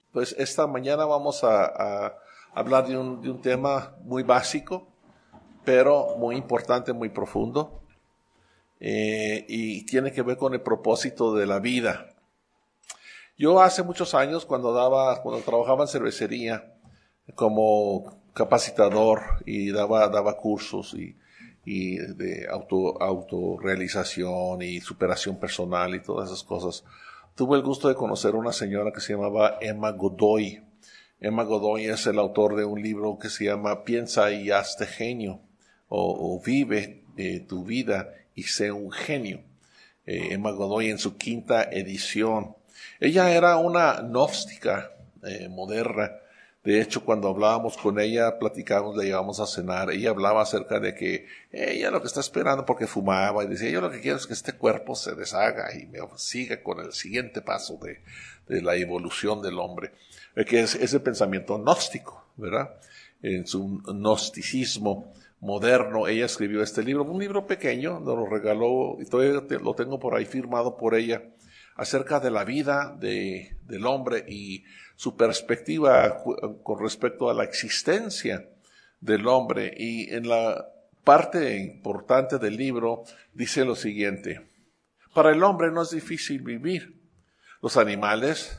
Pues esta mañana vamos a hablar de un tema muy básico, pero muy importante, muy profundo, y tiene que ver con el propósito de la vida. Yo hace muchos años, cuando trabajaba en cervecería como capacitador y daba cursos y de autorrealización y superación personal y todas esas cosas, tuve el gusto de conocer a una señora que se llamaba Emma Godoy. Emma Godoy es el autor de un libro que se llama Piensa y hazte genio, o Vive tu vida y sé un genio. Emma Godoy en su quinta edición. Ella era una gnóstica moderna. De hecho, cuando hablábamos con ella, platicábamos, la llevábamos a cenar, ella hablaba acerca de que ella lo que está esperando, porque fumaba, y decía, yo lo que quiero es que este cuerpo se deshaga y me siga con el siguiente paso de la evolución del hombre, que es ese pensamiento gnóstico, ¿verdad? En su gnosticismo moderno, ella escribió este libro, un libro pequeño, nos lo regaló, y todavía lo tengo por ahí firmado por ella, acerca de la vida del hombre y su perspectiva con respecto a la existencia del hombre. Y en la parte importante del libro dice lo siguiente: para el hombre no es difícil vivir. Los animales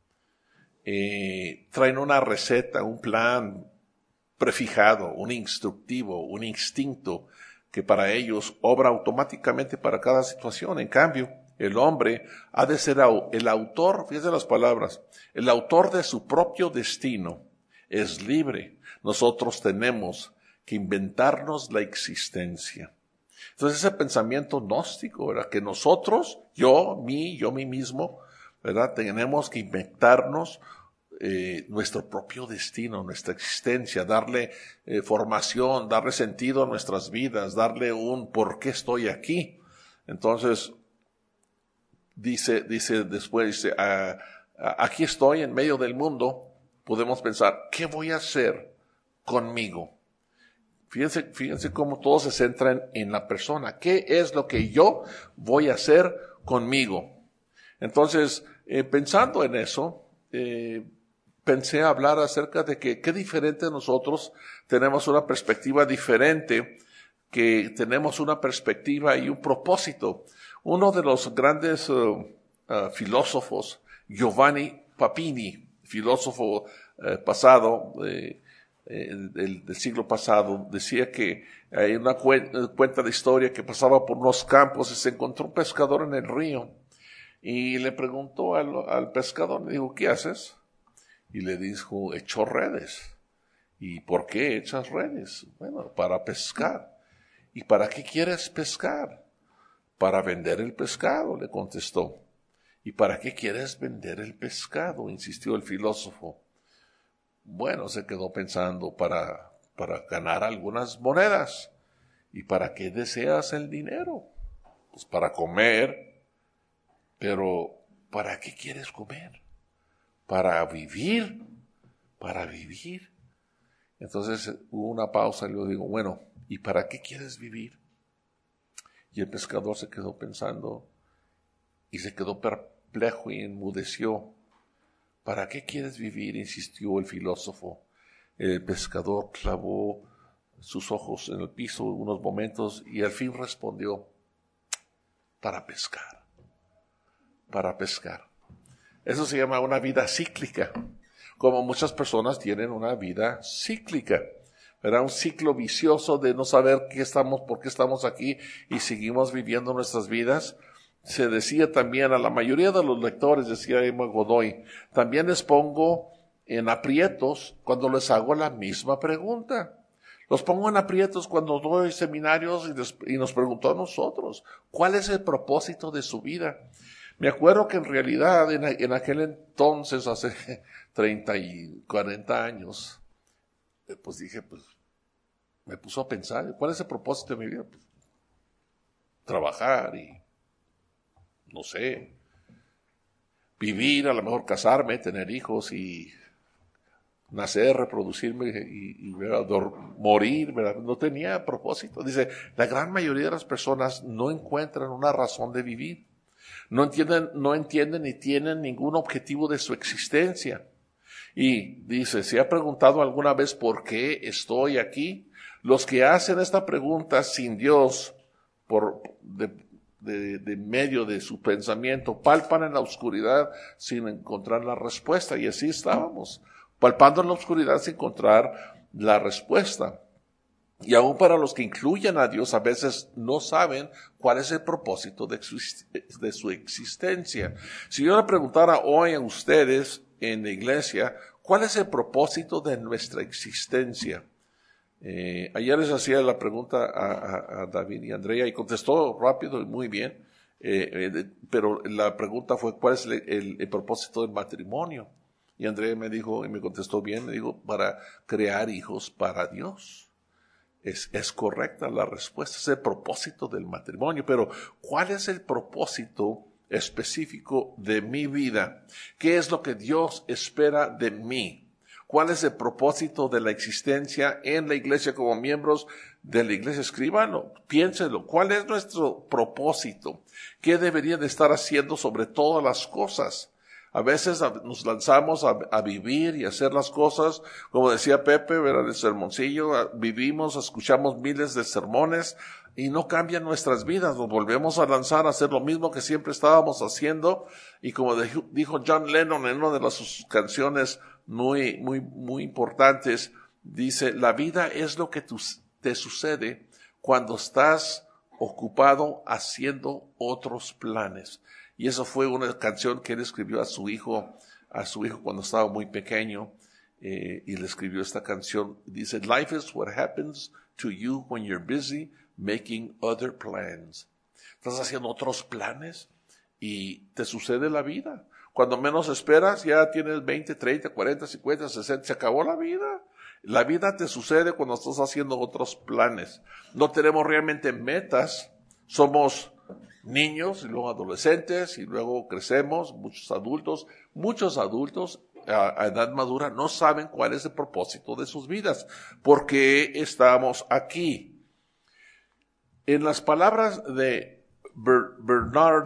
traen una receta, un plan prefijado, un instructivo, un instinto que para ellos obra automáticamente para cada situación. En cambio, el hombre ha de ser el autor, fíjense las palabras, el autor de su propio destino. Es libre. Nosotros tenemos que inventarnos la existencia. Entonces ese pensamiento gnóstico, ¿verdad? Que nosotros, yo, mí mismo, ¿verdad? Tenemos que inventarnos nuestro propio destino, nuestra existencia, darle formación, darle sentido a nuestras vidas, darle un por qué estoy aquí. Entonces, dice después, aquí estoy en medio del mundo, podemos pensar, ¿qué voy a hacer conmigo? Fíjense cómo todo se centra en la persona. ¿Qué es lo que yo voy a hacer conmigo? Entonces, pensando en eso, pensé hablar acerca de que qué diferente nosotros tenemos una perspectiva diferente, que tenemos una perspectiva y un propósito. Uno de los grandes filósofos, Giovanni Papini, filósofo pasado, del siglo pasado, decía que hay una cuenta de historia que pasaba por unos campos y se encontró un pescador en el río y le preguntó al pescador, le dijo, ¿qué haces? Y le dijo, echo redes. ¿Y por qué echas redes? Bueno, para pescar. ¿Y para qué quieres pescar? Para vender el pescado, le contestó. ¿Y para qué quieres vender el pescado?, insistió el filósofo. Bueno, se quedó pensando, para ganar algunas monedas. ¿Y para qué deseas el dinero? Pues para comer. Pero, ¿para qué quieres comer? Para vivir. Entonces hubo una pausa y le digo, bueno, ¿y para qué quieres vivir? Y el pescador se quedó pensando y se quedó perplejo y enmudeció. ¿Para qué quieres vivir?, insistió el filósofo. El pescador clavó sus ojos en el piso unos momentos y al fin respondió, para pescar. Eso se llama una vida cíclica, como muchas personas tienen una vida cíclica. ¿Verdad? Un ciclo vicioso de no saber por qué estamos aquí y seguimos viviendo nuestras vidas. Se decía también a la mayoría de los lectores, decía Emma Godoy, también les pongo en aprietos cuando les hago la misma pregunta. Los pongo en aprietos cuando doy seminarios y nos preguntó a nosotros, ¿cuál es el propósito de su vida? Me acuerdo que en realidad en aquel entonces, hace 30 y 40 años, pues dije, pues me puso a pensar, ¿cuál es el propósito de mi vida? Pues, trabajar y, no sé, vivir, a lo mejor casarme, tener hijos y nacer, reproducirme y morir, ¿verdad? No tenía propósito. Dice, la gran mayoría de las personas no encuentran una razón de vivir. No entienden ni tienen ningún objetivo de su existencia. Y dice, ¿se ha preguntado alguna vez por qué estoy aquí? Los que hacen esta pregunta sin Dios, de medio de su pensamiento, palpan en la oscuridad sin encontrar la respuesta. Y así estábamos, palpando en la oscuridad sin encontrar la respuesta. Y aún para los que incluyen a Dios, a veces no saben cuál es el propósito de su existencia. Si yo le preguntara hoy a ustedes en la iglesia, ¿cuál es el propósito de nuestra existencia? Ayer les hacía la pregunta a David y Andrea y contestó rápido y muy bien, pero la pregunta fue, ¿cuál es el propósito del matrimonio? Y Andrea me dijo, y me contestó bien, me dijo, para crear hijos para Dios. Es correcta la respuesta, es el propósito del matrimonio, pero ¿cuál es el propósito específico de mi vida? ¿Qué es lo que Dios espera de mí? ¿Cuál es el propósito de la existencia en la iglesia como miembros de la iglesia? Escríbanlo, piénsenlo. ¿Cuál es nuestro propósito? ¿Qué debería de estar haciendo sobre todas las cosas? A veces nos lanzamos a vivir y a hacer las cosas, como decía Pepe, ¿verdad? El sermoncillo, vivimos, escuchamos miles de sermones y no cambian nuestras vidas. Nos volvemos a lanzar a hacer lo mismo que siempre estábamos haciendo. Y como dijo John Lennon en una de sus canciones muy importantes, dice, la vida es lo que te sucede cuando estás ocupado haciendo otros planes. Y eso fue una canción que él escribió a su hijo cuando estaba muy pequeño, y le escribió esta canción. Dice, life is what happens to you when you're busy making other plans. Estás haciendo otros planes y te sucede la vida. Cuando menos esperas, ya tienes 20, 30, 40, 50, 60, se acabó la vida. La vida te sucede cuando estás haciendo otros planes. No tenemos realmente metas, somos niños y luego adolescentes y luego crecemos, muchos adultos a edad madura no saben cuál es el propósito de sus vidas, por qué estamos aquí. En las palabras de Bertrand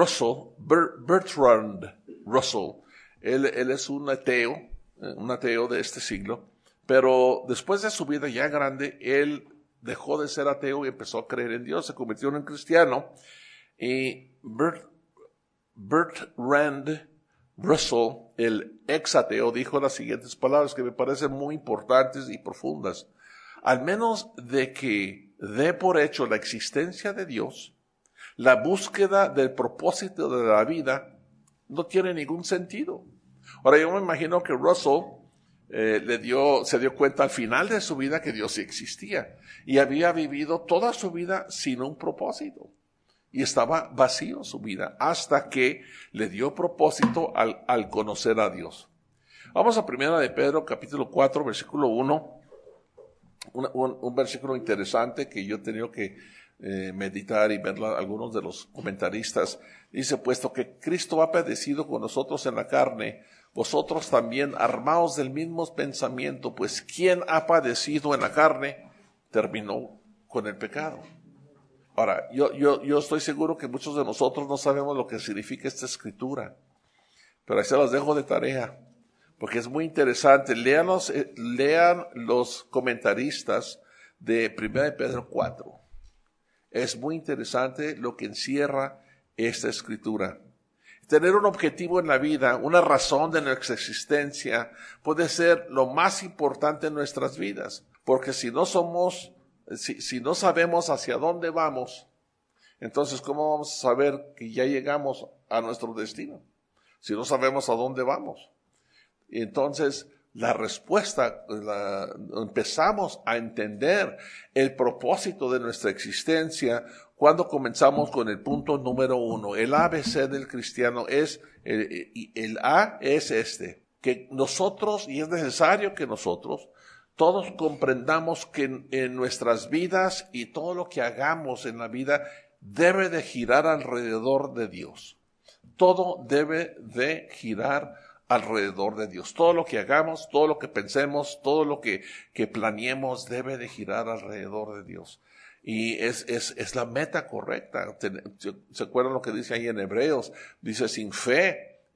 Russell, él es un ateo de este siglo, pero después de su vida ya grande, él dejó de ser ateo y empezó a creer en Dios, se convirtió en un cristiano. Y Bertrand Russell, el ex ateo, dijo las siguientes palabras que me parecen muy importantes y profundas. Al menos de que dé por hecho la existencia de Dios, la búsqueda del propósito de la vida no tiene ningún sentido. Ahora yo me imagino que Russell se dio cuenta al final de su vida que Dios sí existía y había vivido toda su vida sin un propósito. Y estaba vacío su vida hasta que le dio propósito al conocer a Dios. Vamos a 1 de Pedro, capítulo 4, versículo 1. Un versículo interesante que yo he tenido que meditar y ver algunos de los comentaristas. Dice, puesto que Cristo ha padecido con nosotros en la carne, vosotros también armaos del mismo pensamiento, pues quien ha padecido en la carne terminó con el pecado. Ahora, yo estoy seguro que muchos de nosotros no sabemos lo que significa esta escritura, pero ahí se las dejo de tarea, porque es muy interesante. Lean los comentaristas de 1 de Pedro 4. Es muy interesante lo que encierra esta escritura. Tener un objetivo en la vida, una razón de nuestra existencia, puede ser lo más importante en nuestras vidas, porque si no sabemos hacia dónde vamos, entonces ¿cómo vamos a saber que ya llegamos a nuestro destino? Si no sabemos a dónde vamos. Y entonces la respuesta, empezamos a entender el propósito de nuestra existencia cuando comenzamos con el punto número 1. El ABC del cristiano es, el A es que nosotros, y es necesario que nosotros, todos comprendamos que en nuestras vidas y todo lo que hagamos en la vida debe de girar alrededor de Dios. Todo debe de girar alrededor de Dios. Todo lo que hagamos, todo lo que pensemos, todo lo que planeemos debe de girar alrededor de Dios. Y es la meta correcta. ¿Se acuerdan lo que dice ahí en Hebreos? Dice, sin fe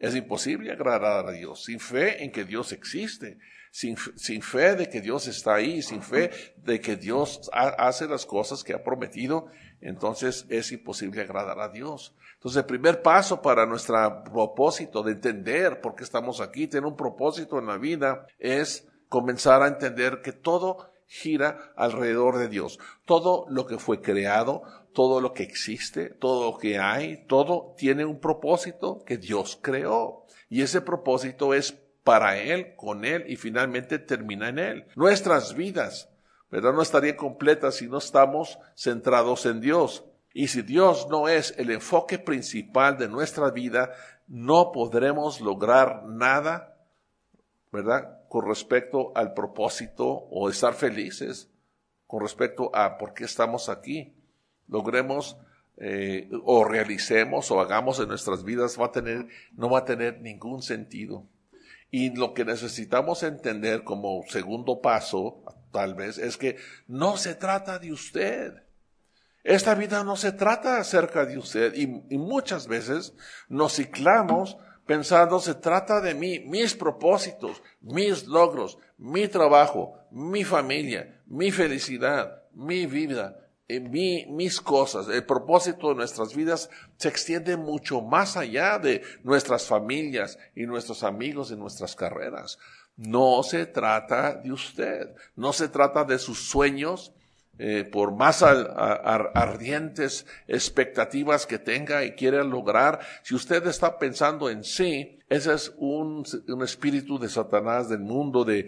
Es imposible agradar a Dios sin fe en que Dios existe, sin fe de que Dios está ahí, sin fe de que Dios hace las cosas que ha prometido. Entonces es imposible agradar a Dios. Entonces el primer paso para nuestro propósito de entender por qué estamos aquí, tener un propósito en la vida, es comenzar a entender que todo gira alrededor de Dios. Todo lo que fue creado, todo lo que existe, todo lo que hay, todo tiene un propósito que Dios creó. Y ese propósito es para Él, con Él y finalmente termina en Él. Nuestras vidas, ¿verdad?, no estarían completas si no estamos centrados en Dios. Y si Dios no es el enfoque principal de nuestra vida, no podremos lograr nada, ¿verdad?, con respecto al propósito o estar felices con respecto a por qué estamos aquí. Logremos o realicemos o hagamos en nuestras vidas, no va a tener ningún sentido. Y lo que necesitamos entender como segundo paso, tal vez, es que no se trata de usted. Esta vida no se trata acerca de usted. Y muchas veces nos ciclamos pensando, se trata de mí, mis propósitos, mis logros, mi trabajo, mi familia, mi felicidad, mi vida, mis cosas. El propósito de nuestras vidas se extiende mucho más allá de nuestras familias y nuestros amigos y nuestras carreras. No se trata de usted, no se trata de sus sueños, por más ardientes expectativas que tenga y quiera lograr. Si usted está pensando en sí, ese es un espíritu de Satanás, del mundo de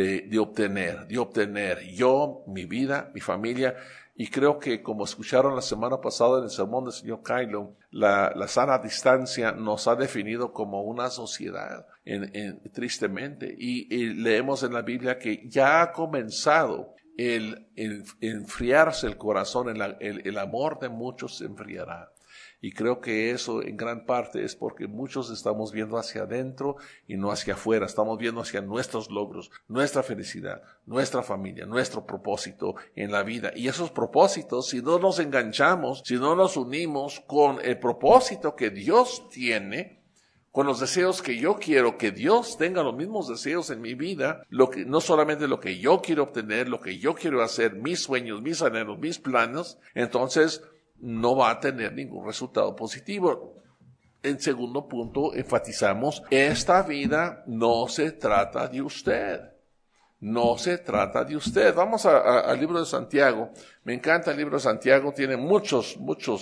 obtener yo, mi vida, mi familia. Y creo que, como escucharon la semana pasada en el sermón del señor Kylo, la sana distancia nos ha definido como una sociedad, tristemente. Y leemos en la Biblia que ya ha comenzado el enfriarse el corazón, el amor de muchos se enfriará. Y creo que eso en gran parte es porque muchos estamos viendo hacia adentro y no hacia afuera. Estamos viendo hacia nuestros logros, nuestra felicidad, nuestra familia, nuestro propósito en la vida. Y esos propósitos, si no nos enganchamos, si no nos unimos con el propósito que Dios tiene, con los deseos que yo quiero, que Dios tenga los mismos deseos en mi vida, no solamente lo que yo quiero obtener, lo que yo quiero hacer, mis sueños, mis anhelos, mis planes, entonces no va a tener ningún resultado positivo. En segundo punto, enfatizamos, esta vida no se trata de usted. No se trata de usted. Vamos al libro de Santiago. Me encanta el libro de Santiago. Tiene muchos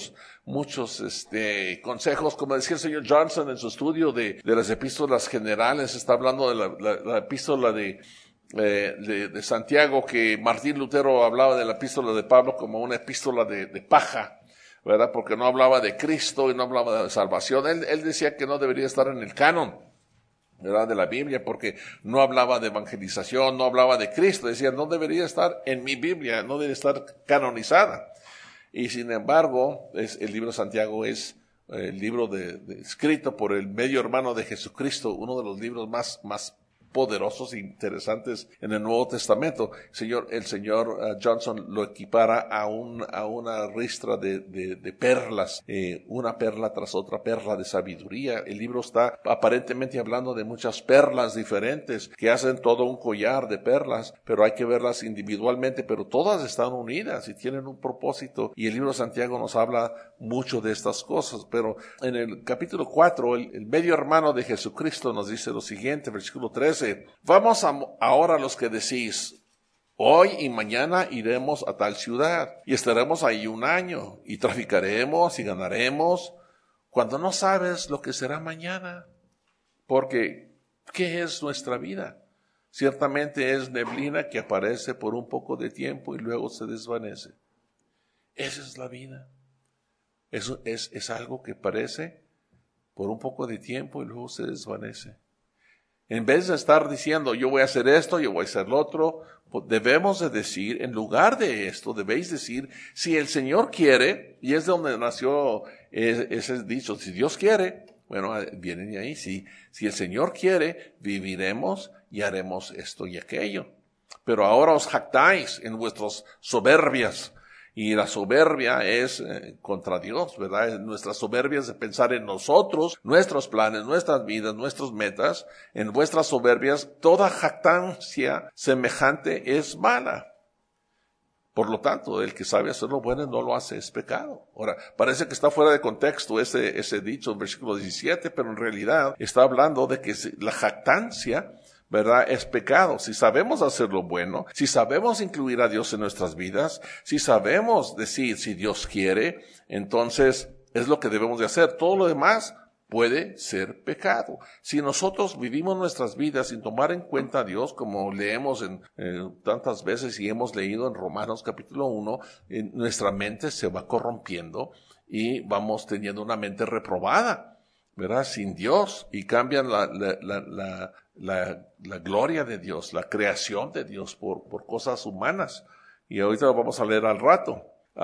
consejos. Como decía el señor Johnson en su estudio de las epístolas generales, está hablando de la epístola de Santiago, que Martín Lutero hablaba de la epístola de Pablo como una epístola de paja, ¿verdad? Porque no hablaba de Cristo y no hablaba de salvación. Él decía que no debería estar en el canon, ¿verdad?, de la Biblia, porque no hablaba de evangelización, no hablaba de Cristo. Decía, no debería estar en mi Biblia, no debe estar canonizada. Y sin embargo, el libro de Santiago es el libro escrito por el medio hermano de Jesucristo, uno de los libros más poderosos e interesantes en el Nuevo Testamento. El señor Johnson lo equipara a una ristra de perlas, una perla tras otra perla de sabiduría. El libro está aparentemente hablando de muchas perlas diferentes que hacen todo un collar de perlas, pero hay que verlas individualmente, pero todas están unidas y tienen un propósito. Y el libro de Santiago nos habla mucho de estas cosas, pero en el capítulo 4, el medio hermano de Jesucristo nos dice lo siguiente, versículo 13. Vamos ahora los que decís, hoy y mañana iremos a tal ciudad y estaremos ahí un año y traficaremos y ganaremos, cuando no sabes lo que será mañana. Porque, ¿qué es nuestra vida? Ciertamente es neblina que aparece por un poco de tiempo y luego se desvanece. Esa es la vida. Eso es algo que aparece por un poco de tiempo y luego se desvanece. En vez de estar diciendo, yo voy a hacer esto, yo voy a hacer lo otro, debemos de decir, en lugar de esto, debéis decir, si el Señor quiere, y es de donde nació ese dicho, si Dios quiere, bueno, viene de ahí, si el Señor quiere, viviremos y haremos esto y aquello. Pero ahora os jactáis en vuestras soberbias Y la soberbia es contra Dios, ¿verdad? Nuestra soberbia es de pensar en nosotros, nuestros planes, nuestras vidas, nuestras metas. En vuestras soberbias, toda jactancia semejante es mala. Por lo tanto, el que sabe hacer lo bueno y no lo hace es pecado. Ahora, parece que está fuera de contexto ese dicho en versículo 17, pero en realidad está hablando de que la jactancia, ¿verdad?, es pecado. Si sabemos hacer lo bueno, si sabemos incluir a Dios en nuestras vidas, si sabemos decir si Dios quiere, entonces es lo que debemos de hacer. Todo lo demás puede ser pecado. Si nosotros vivimos nuestras vidas sin tomar en cuenta a Dios, como leemos tantas veces y hemos leído en Romanos capítulo 1, nuestra mente se va corrompiendo y vamos teniendo una mente reprobada, ¿verdad?, sin Dios, y cambian la gloria de Dios, la creación de Dios por cosas humanas. Y ahorita lo vamos a leer al rato.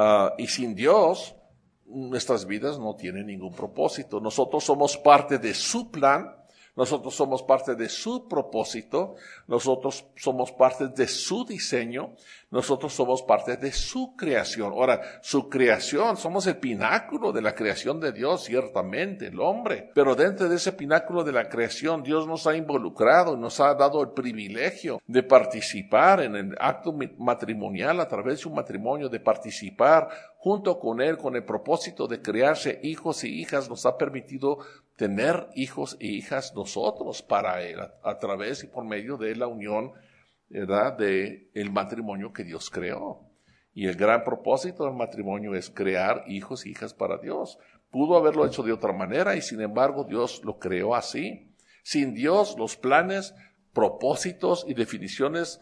Y sin Dios, nuestras vidas no tienen ningún propósito. Nosotros somos parte de su plan, nosotros somos parte de su propósito, nosotros somos parte de su diseño, nosotros somos parte de su creación. Ahora, su creación, somos el pináculo de la creación de Dios, ciertamente, el hombre. Pero dentro de ese pináculo de la creación, Dios nos ha involucrado, nos ha dado el privilegio de participar en el acto matrimonial a través de un matrimonio, de participar junto con Él, con el propósito de crearse hijos y hijas. Nos ha permitido tener hijos e hijas nosotros para Él, a través y por medio de la unión, ¿verdad?, de el matrimonio que Dios creó. Y el gran propósito del matrimonio es crear hijos e hijas para Dios. Pudo haberlo hecho de otra manera y sin embargo Dios lo creó así. Sin Dios, los planes, propósitos y definiciones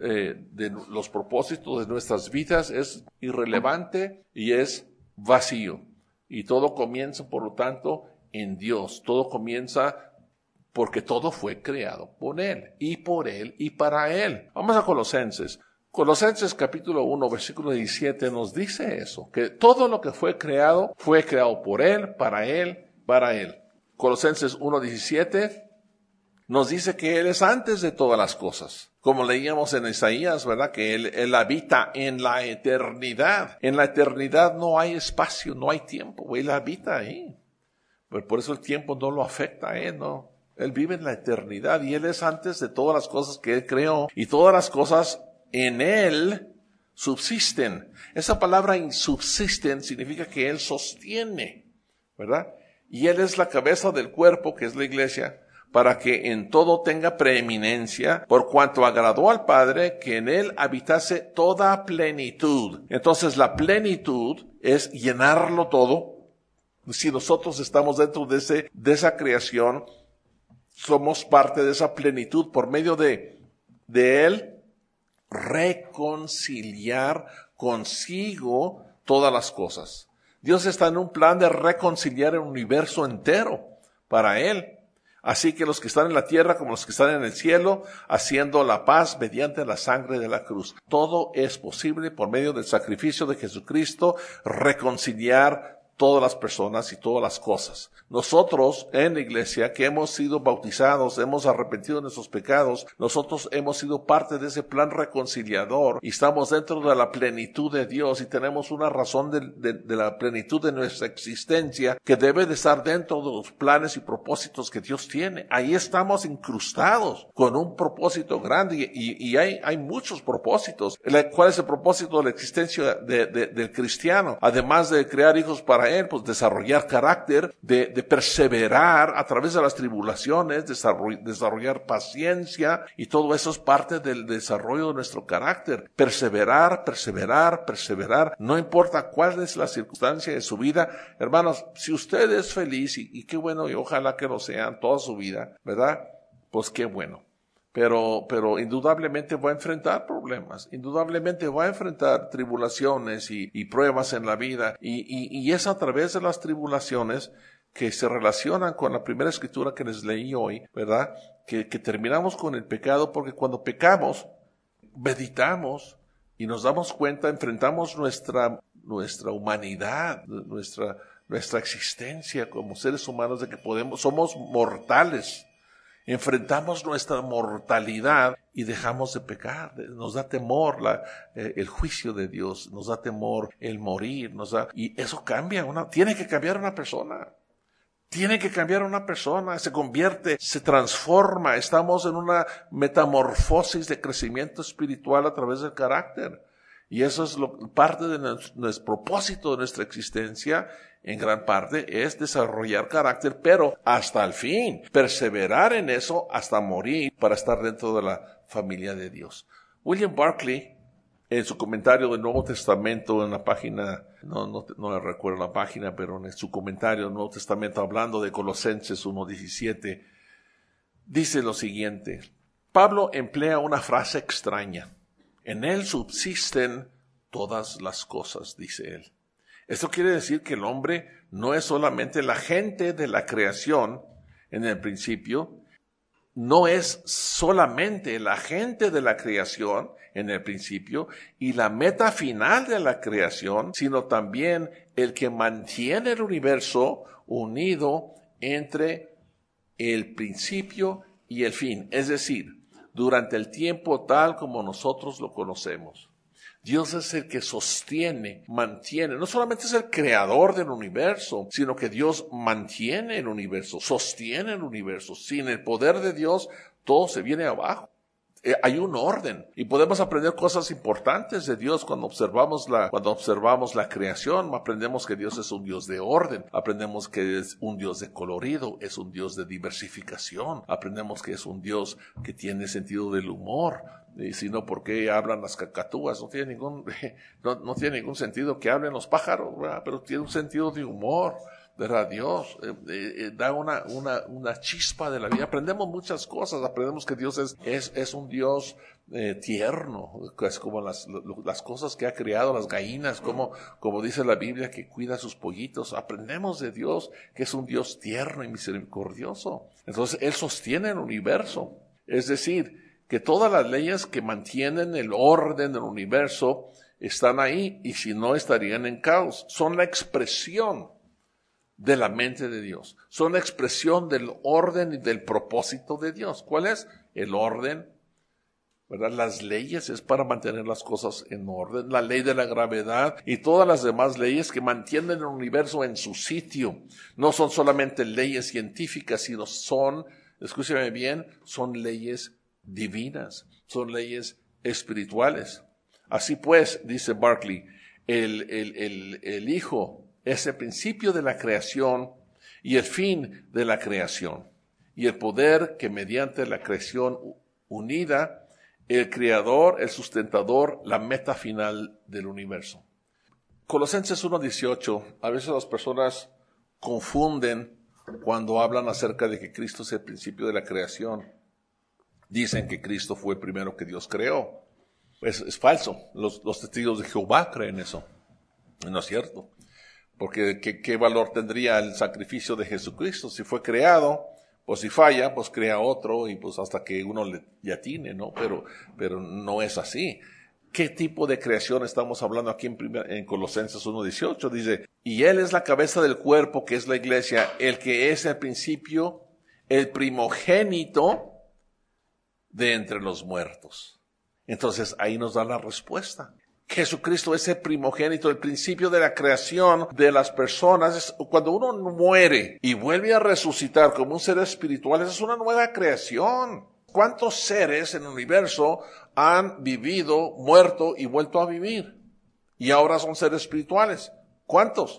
de los propósitos de nuestras vidas es irrelevante y es vacío. Y todo comienza, por lo tanto, en Dios. Todo comienza porque todo fue creado por Él y para Él. Vamos a Colosenses. Colosenses capítulo 1, versículo 17 nos dice eso, que todo lo que fue creado por Él, para Él, para Él. Colosenses 1, 17 nos dice que Él es antes de todas las cosas. Como leíamos en Isaías, ¿verdad?, que Él habita en la eternidad. En la eternidad no hay espacio, no hay tiempo. Él habita ahí. Pero por eso el tiempo no lo afecta a Él, ¿no? Él vive en la eternidad y Él es antes de todas las cosas que Él creó. Y todas las cosas en Él subsisten. Esa palabra subsisten significa que Él sostiene, ¿verdad? Y Él es la cabeza del cuerpo, que es la iglesia, para que en todo tenga preeminencia, por cuanto agradó al Padre que en Él habitase toda plenitud. Entonces la plenitud es llenarlo todo. Si nosotros estamos dentro de esa creación, somos parte de esa plenitud por medio de Él reconciliar consigo todas las cosas. Dios está en un plan de reconciliar el universo entero para Él. Así que los que están en la tierra como los que están en el cielo, haciendo la paz mediante la sangre de la cruz. Todo es posible por medio del sacrificio de Jesucristo, reconciliar todas las personas y todas las cosas. Nosotros en la iglesia que hemos sido bautizados, hemos arrepentido de nuestros pecados, nosotros hemos sido parte de ese plan reconciliador y estamos dentro de la plenitud de Dios y tenemos una razón de la plenitud de nuestra existencia que debe de estar dentro de los planes y propósitos que Dios tiene. Ahí estamos incrustados con un propósito grande y hay muchos propósitos. ¿Cuál es el propósito de la existencia del cristiano? Además de crear hijos para Él, pues desarrollar carácter, de perseverar a través de las tribulaciones, desarrollar paciencia, y todo eso es parte del desarrollo de nuestro carácter. Perseverar, no importa cuál es la circunstancia de su vida. Hermanos, si usted es feliz, y qué bueno, y ojalá que lo sean toda su vida, ¿verdad? Pues qué bueno. Pero indudablemente va a enfrentar problemas, indudablemente va a enfrentar tribulaciones y pruebas en la vida, y es a través de las tribulaciones que se relacionan con la primera escritura que les leí hoy, ¿verdad? Que terminamos con el pecado, porque cuando pecamos, meditamos y nos damos cuenta, enfrentamos nuestra humanidad, nuestra existencia como seres humanos, de que somos mortales. Enfrentamos nuestra mortalidad y dejamos de pecar. Nos da temor el juicio de Dios, nos da temor el morir, y eso tiene que cambiar una persona. Tiene que cambiar una persona, se convierte, se transforma. Estamos en una metamorfosis de crecimiento espiritual a través del carácter. Y eso es parte de nuestro propósito de nuestra existencia, en gran parte, es desarrollar carácter, pero hasta el fin, perseverar en eso hasta morir para estar dentro de la familia de Dios. William Barclay, en su comentario del Nuevo Testamento, en la página, no recuerdo la página, pero en su comentario del Nuevo Testamento, hablando de Colosenses 1:17, dice lo siguiente: Pablo emplea una frase extraña. En él subsisten todas las cosas, dice él. Esto quiere decir que el hombre no es solamente el agente de la creación en el principio, no es solamente el agente de la creación en el principio y la meta final de la creación, sino también el que mantiene el universo unido entre el principio y el fin, es decir, durante el tiempo tal como nosotros lo conocemos. Dios es el que sostiene, mantiene, no solamente es el creador del universo, sino que Dios mantiene el universo, sostiene el universo. Sin el poder de Dios, todo se viene abajo. Hay un orden y podemos aprender cosas importantes de Dios cuando observamos la creación. Aprendemos que Dios es un Dios de orden, aprendemos que es un Dios de colorido, es un Dios de diversificación, aprendemos que es un Dios que tiene sentido del humor. Y si no, ¿por qué hablan las cacatúas? No tiene ningún sentido que hablen los pájaros, ¿verdad? Pero tiene un sentido de humor, ¿verdad? Dios da una chispa de la vida. Aprendemos muchas cosas. Aprendemos que Dios es un Dios tierno, es como las cosas que ha creado, las gallinas, como dice la Biblia, que cuida a sus pollitos. Aprendemos de Dios que es un Dios tierno y misericordioso. Entonces, Él sostiene el universo. Es decir, que todas las leyes que mantienen el orden del universo están ahí, y si no estarían en caos. Son la expresión de la mente de Dios. Son la expresión del orden y del propósito de Dios. ¿Cuál es? El orden, ¿verdad? Las leyes es para mantener las cosas en orden. La ley de la gravedad y todas las demás leyes que mantienen el universo en su sitio. No son solamente leyes científicas, sino escúcheme bien, son leyes divinas, son leyes espirituales. Así pues, dice Barclay, el Hijo es el principio de la creación y el fin de la creación, y el poder que mediante la creación unida, el creador, el sustentador, la meta final del universo. Colosenses 1:18, a veces las personas confunden cuando hablan acerca de que Cristo es el principio de la creación. Dicen que Cristo fue el primero que Dios creó. Es falso. Los testigos de Jehová creen eso. No es cierto. Porque ¿qué valor tendría el sacrificio de Jesucristo? Si fue creado, pues si falla, pues crea otro y pues hasta que uno le atine, ¿no? Pero no es así. ¿Qué tipo de creación estamos hablando aquí en Colosenses 1:18? Dice, y Él es la cabeza del cuerpo, que es la iglesia, el que es el principio, el primogénito de entre los muertos. Entonces ahí nos da la respuesta. Jesucristo es el primogénito, el principio de la creación de las personas. Cuando uno muere y vuelve a resucitar como un ser espiritual, esa es una nueva creación. ¿Cuántos seres en el universo han vivido, muerto y vuelto a vivir? Y ahora son seres espirituales. ¿Cuántos?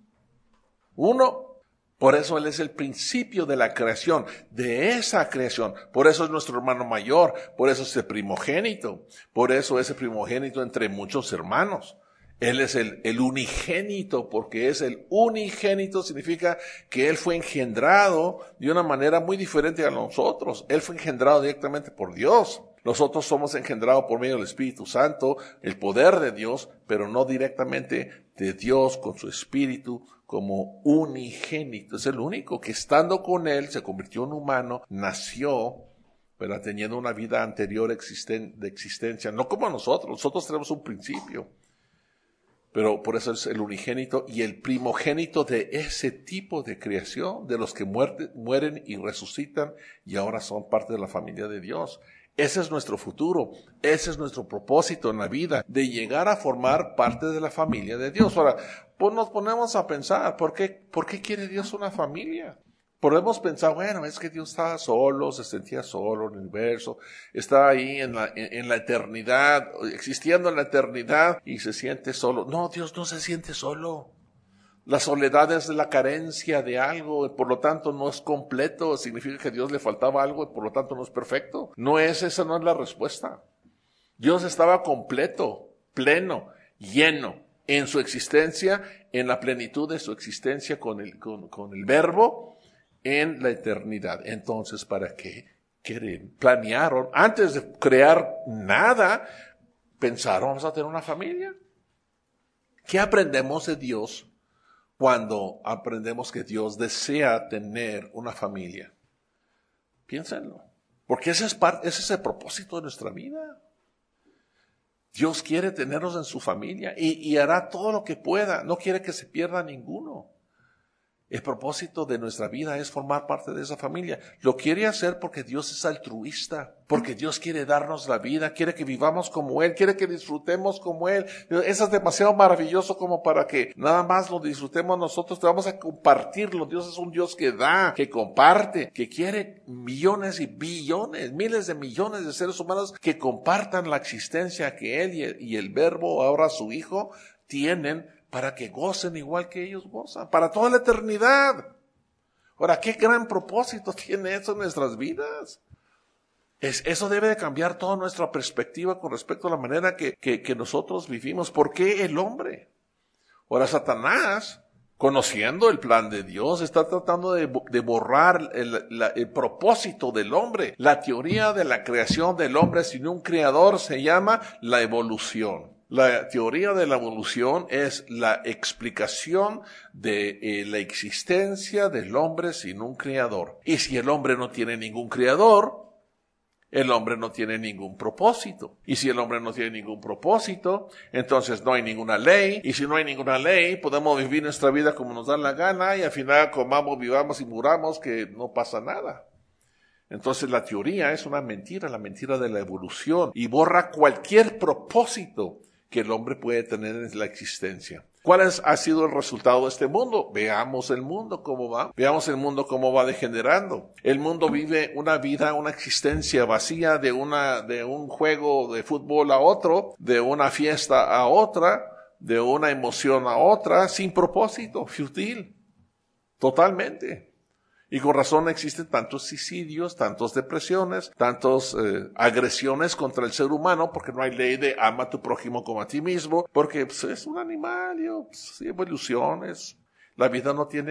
Uno. Por eso Él es el principio de la creación, de esa creación. Por eso es nuestro hermano mayor, por eso es el primogénito, por eso es el primogénito entre muchos hermanos. Él es el unigénito, porque es el unigénito, significa que Él fue engendrado de una manera muy diferente a nosotros. Él fue engendrado directamente por Dios. Nosotros somos engendrados por medio del Espíritu Santo, el poder de Dios, pero no directamente de Dios con su Espíritu como unigénito. Es el único que estando con Él se convirtió en humano, nació, pero teniendo una vida anterior de existencia, no como nosotros tenemos un principio. Pero por eso es el unigénito y el primogénito de ese tipo de creación, de los que mueren y resucitan y ahora son parte de la familia de Dios. Ese es nuestro futuro, ese es nuestro propósito en la vida, de llegar a formar parte de la familia de Dios. Ahora, pues nos ponemos a pensar, ¿por qué quiere Dios una familia? Podemos pensar, bueno, es que Dios estaba solo, se sentía solo en el universo, está ahí en la eternidad, existiendo en la eternidad y se siente solo. No, Dios no se siente solo. La soledad es la carencia de algo, y por lo tanto no es completo, significa que a Dios le faltaba algo y por lo tanto no es perfecto. Esa no es la respuesta. Dios estaba completo, pleno, lleno en su existencia, en la plenitud de su existencia con el Verbo en la eternidad. Entonces, ¿para qué planearon? Antes de crear nada, pensaron, vamos a tener una familia. ¿Qué aprendemos de Dios cuando aprendemos que Dios desea tener una familia? Piénsenlo. Porque ese es el propósito de nuestra vida. Dios quiere tenernos en su familia y hará todo lo que pueda. No quiere que se pierda ninguno. El propósito de nuestra vida es formar parte de esa familia. Lo quiere hacer porque Dios es altruista, porque Dios quiere darnos la vida, quiere que vivamos como Él, quiere que disfrutemos como Él. Eso es demasiado maravilloso como para que nada más lo disfrutemos nosotros, vamos a compartirlo. Dios es un Dios que da, que comparte, que quiere millones y billones, miles de millones de seres humanos que compartan la existencia que Él y el Verbo, ahora su Hijo, tienen para que gocen igual que ellos gozan, para toda la eternidad. Ahora, qué gran propósito tiene eso en nuestras vidas. Eso debe de cambiar toda nuestra perspectiva con respecto a la manera que nosotros vivimos. ¿Por qué el hombre? Ahora, Satanás, conociendo el plan de Dios, está tratando de borrar el propósito del hombre. La teoría de la creación del hombre sin un creador se llama la evolución. La teoría de la evolución es la explicación de la existencia del hombre sin un creador. Y si el hombre no tiene ningún creador, el hombre no tiene ningún propósito. Y si el hombre no tiene ningún propósito, entonces no hay ninguna ley. Y si no hay ninguna ley, podemos vivir nuestra vida como nos da la gana y al final comamos, vivamos y muramos, que no pasa nada. Entonces la teoría es una mentira, la mentira de la evolución, y borra cualquier propósito que el hombre puede tener en la existencia. ¿Cuál ha sido el resultado de este mundo? Veamos el mundo cómo va. Veamos el mundo cómo va degenerando. El mundo vive una vida, una existencia vacía de un juego de fútbol a otro, de una fiesta a otra, de una emoción a otra, sin propósito, fútil. Totalmente. Y con razón existen tantos suicidios, tantas depresiones, tantas agresiones contra el ser humano, porque no hay ley de ama a tu prójimo como a ti mismo, porque pues, es un animal, evoluciones. La vida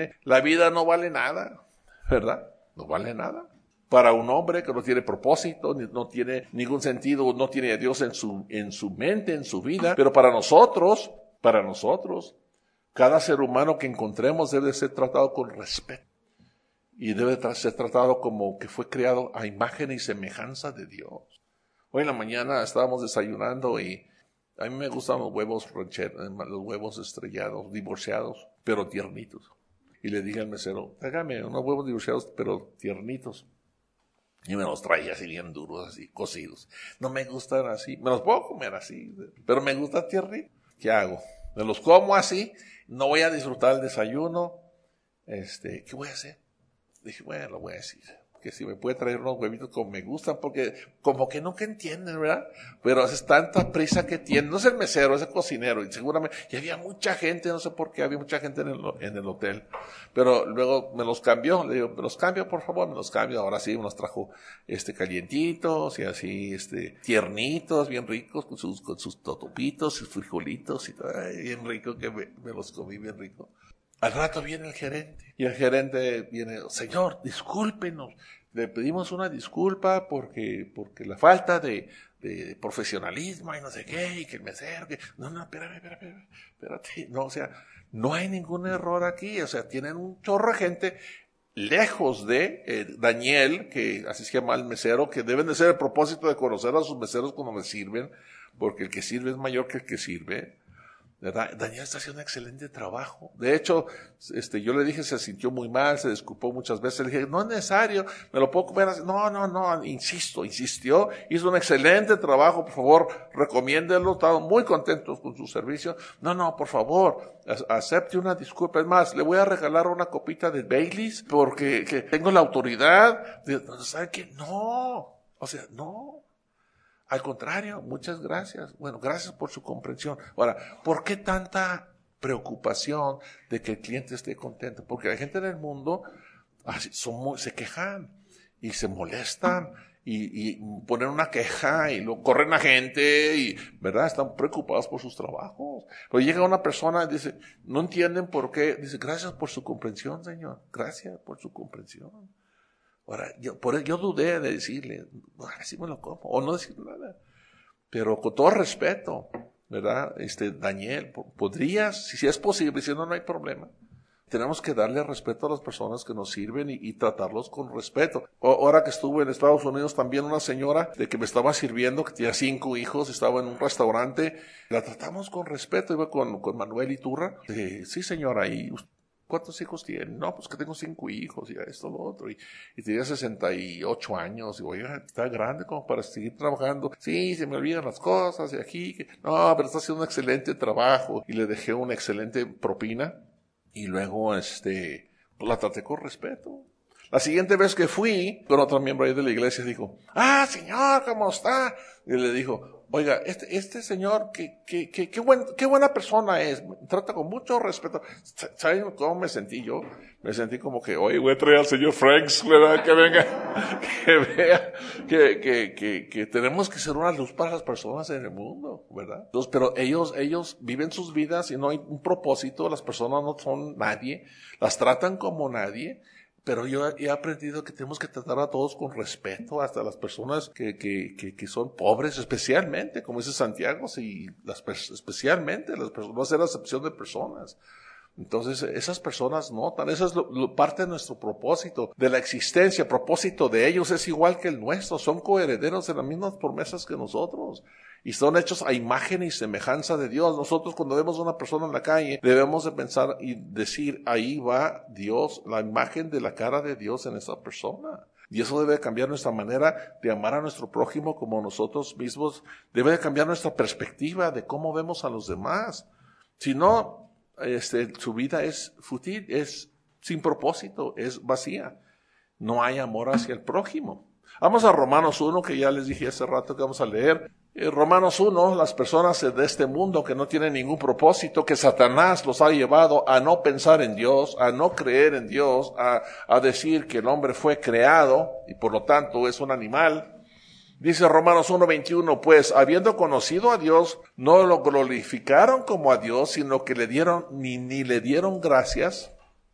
no vale nada, ¿verdad? No vale nada. Para un hombre que no tiene propósito, no tiene ningún sentido, no tiene a Dios en su mente, en su vida, pero para nosotros, cada ser humano que encontremos debe ser tratado con respeto. Y debe ser tratado como que fue creado a imagen y semejanza de Dios. Hoy en la mañana estábamos desayunando y a mí me gustan los huevos rancheros, los huevos estrellados, divorciados, pero tiernitos. Y le dije al mesero, tráigame unos huevos divorciados, pero tiernitos. Y me los traía así bien duros, así cocidos. No me gustan así, me los puedo comer así, pero me gustan tiernitos. ¿Qué hago? Me los como así, no voy a disfrutar el desayuno. ¿Qué voy a hacer? Dije, bueno, lo voy a decir, que si me puede traer unos huevitos como me gustan, porque como que nunca entienden, ¿verdad? Pero es tanta prisa que tienen, no es el mesero, es el cocinero, y seguramente, y había mucha gente, no sé por qué, había mucha gente en el hotel, pero luego me los cambió, le digo, me los cambio, por favor, me los cambio, ahora sí, me los trajo, calientitos, y así, tiernitos, bien ricos, con sus totopitos, sus frijolitos, y todo, bien rico, que me los comí bien rico. Al rato viene el gerente y el gerente viene, señor, discúlpenos, le pedimos una disculpa porque la falta de profesionalismo y no sé qué, y que el mesero, no, espérate, no, o sea, no hay ningún error aquí, o sea, tienen un chorro de gente lejos de Daniel, que así se llama el mesero, que deben de ser el propósito de conocer a sus meseros cuando me sirven, porque el que sirve es mayor que el que sirve. ¿verdad? Daniel está haciendo un excelente trabajo. De hecho, yo le dije, se sintió muy mal, se disculpó muchas veces. Le dije, no es necesario, me lo puedo comer así. No, insistió, hizo un excelente trabajo, por favor, recomiéndelo, estamos muy contentos con su servicio. No, por favor, acepte una disculpa. Es más, le voy a regalar una copita de Baileys porque que tengo la autoridad. ¿Sabe qué? No. Al contrario, muchas gracias. Bueno, gracias por su comprensión. Ahora, ¿por qué tanta preocupación de que el cliente esté contento? Porque la gente en el mundo se quejan y se molestan y ponen una queja y lo corren a gente y, ¿verdad? Están preocupados por sus trabajos. Pero llega una persona y dice, no entienden por qué. Dice, gracias por su comprensión, señor. Gracias por su comprensión. Ahora, yo dudé de decirle, así me lo como, o no decir nada. Pero con todo respeto, ¿verdad? Daniel, ¿podrías? Si es posible, si no hay problema. Tenemos que darle respeto a las personas que nos sirven y tratarlos con respeto. Ahora que estuve en Estados Unidos, también una señora de que me estaba sirviendo, que tenía 5 hijos, estaba en un restaurante, la tratamos con respeto, iba con Manuel Iturra. Sí, señora, ¿y cuántos hijos tiene? No, pues que tengo 5 hijos y esto, lo otro. Y tenía 68 años. Y oiga, está grande como para seguir trabajando. Sí, se me olvidan las cosas y aquí. No, pero está haciendo un excelente trabajo. Y le dejé una excelente propina. Y luego, pues la traté con respeto. La siguiente vez que fui, con otro miembro ahí de la iglesia, dijo, señor, ¿cómo está? Y le dijo, oiga, este señor, qué buena persona es, me trata con mucho respeto. ¿Saben cómo me sentí yo? Me sentí como que, oye, voy a traer al señor Franks, ¿verdad? Que venga, que vea, que tenemos que ser una luz para las personas en el mundo, ¿verdad? Entonces, pero ellos viven sus vidas y no hay un propósito, las personas no son nadie, las tratan como nadie. Pero yo he aprendido que tenemos que tratar a todos con respeto, hasta las personas que son pobres, especialmente, como dice Santiago, especialmente las personas, no hacer acepción de personas. Entonces, esas personas notan, eso es parte de nuestro propósito, de la existencia. El propósito de ellos es igual que el nuestro, son coherederos de las mismas promesas que nosotros. Y son hechos a imagen y semejanza de Dios. Nosotros cuando vemos a una persona en la calle, debemos de pensar y decir, ahí va Dios, la imagen de la cara de Dios en esa persona. Y eso debe cambiar nuestra manera de amar a nuestro prójimo como nosotros mismos. Debe de cambiar nuestra perspectiva de cómo vemos a los demás. Si no, su vida es fútil, es sin propósito, es vacía. No hay amor hacia el prójimo. Vamos a Romanos 1, que ya les dije hace rato que vamos a leer. Romanos 1, las personas de este mundo que no tienen ningún propósito, que Satanás los ha llevado a no pensar en Dios, a no creer en Dios, a decir que el hombre fue creado y por lo tanto es un animal. Dice Romanos 1:21, pues habiendo conocido a Dios, no lo glorificaron como a Dios, sino que le dieron, ni le dieron gracias,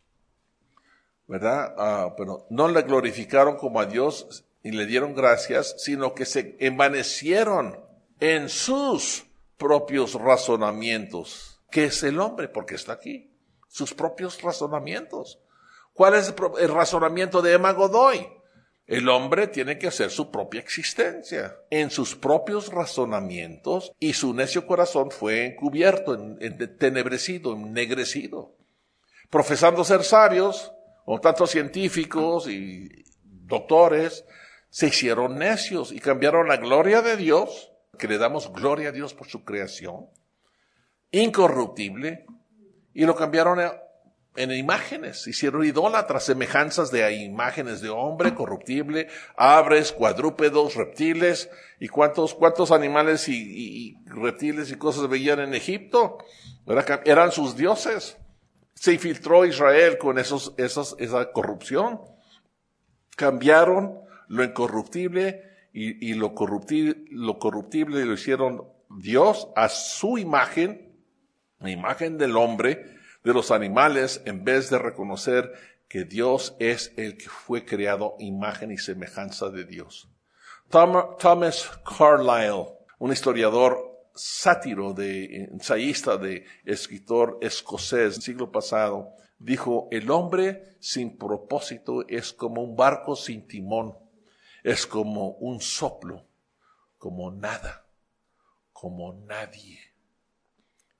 ¿verdad? Pero no le glorificaron como a Dios y le dieron gracias, sino que se envanecieron en sus propios razonamientos. ¿Qué es el hombre? Porque está aquí. Sus propios razonamientos. ¿Cuál es el razonamiento de Emma Godoy? El hombre tiene que hacer su propia existencia en sus propios razonamientos y su necio corazón fue encubierto, entenebrecido, ennegrecido. Profesando ser sabios, o tantos científicos y doctores, se hicieron necios y cambiaron la gloria de Dios, que le damos gloria a Dios por su creación, incorruptible, y lo cambiaron en imágenes, hicieron idólatras, semejanzas de imágenes de hombre corruptible, aves, cuadrúpedos, reptiles, y cuántos animales y reptiles y cosas veían en Egipto, eran sus dioses. Se infiltró Israel con esa corrupción. Cambiaron lo incorruptible y lo corruptible lo hicieron Dios a su imagen, la imagen del hombre, de los animales, en vez de reconocer que Dios es el que fue creado imagen y semejanza de Dios. Thomas Carlyle, un historiador sátiro, ensayista, escritor escocés del siglo pasado, dijo, el hombre sin propósito es como un barco sin timón, es como un soplo, como nada, como nadie.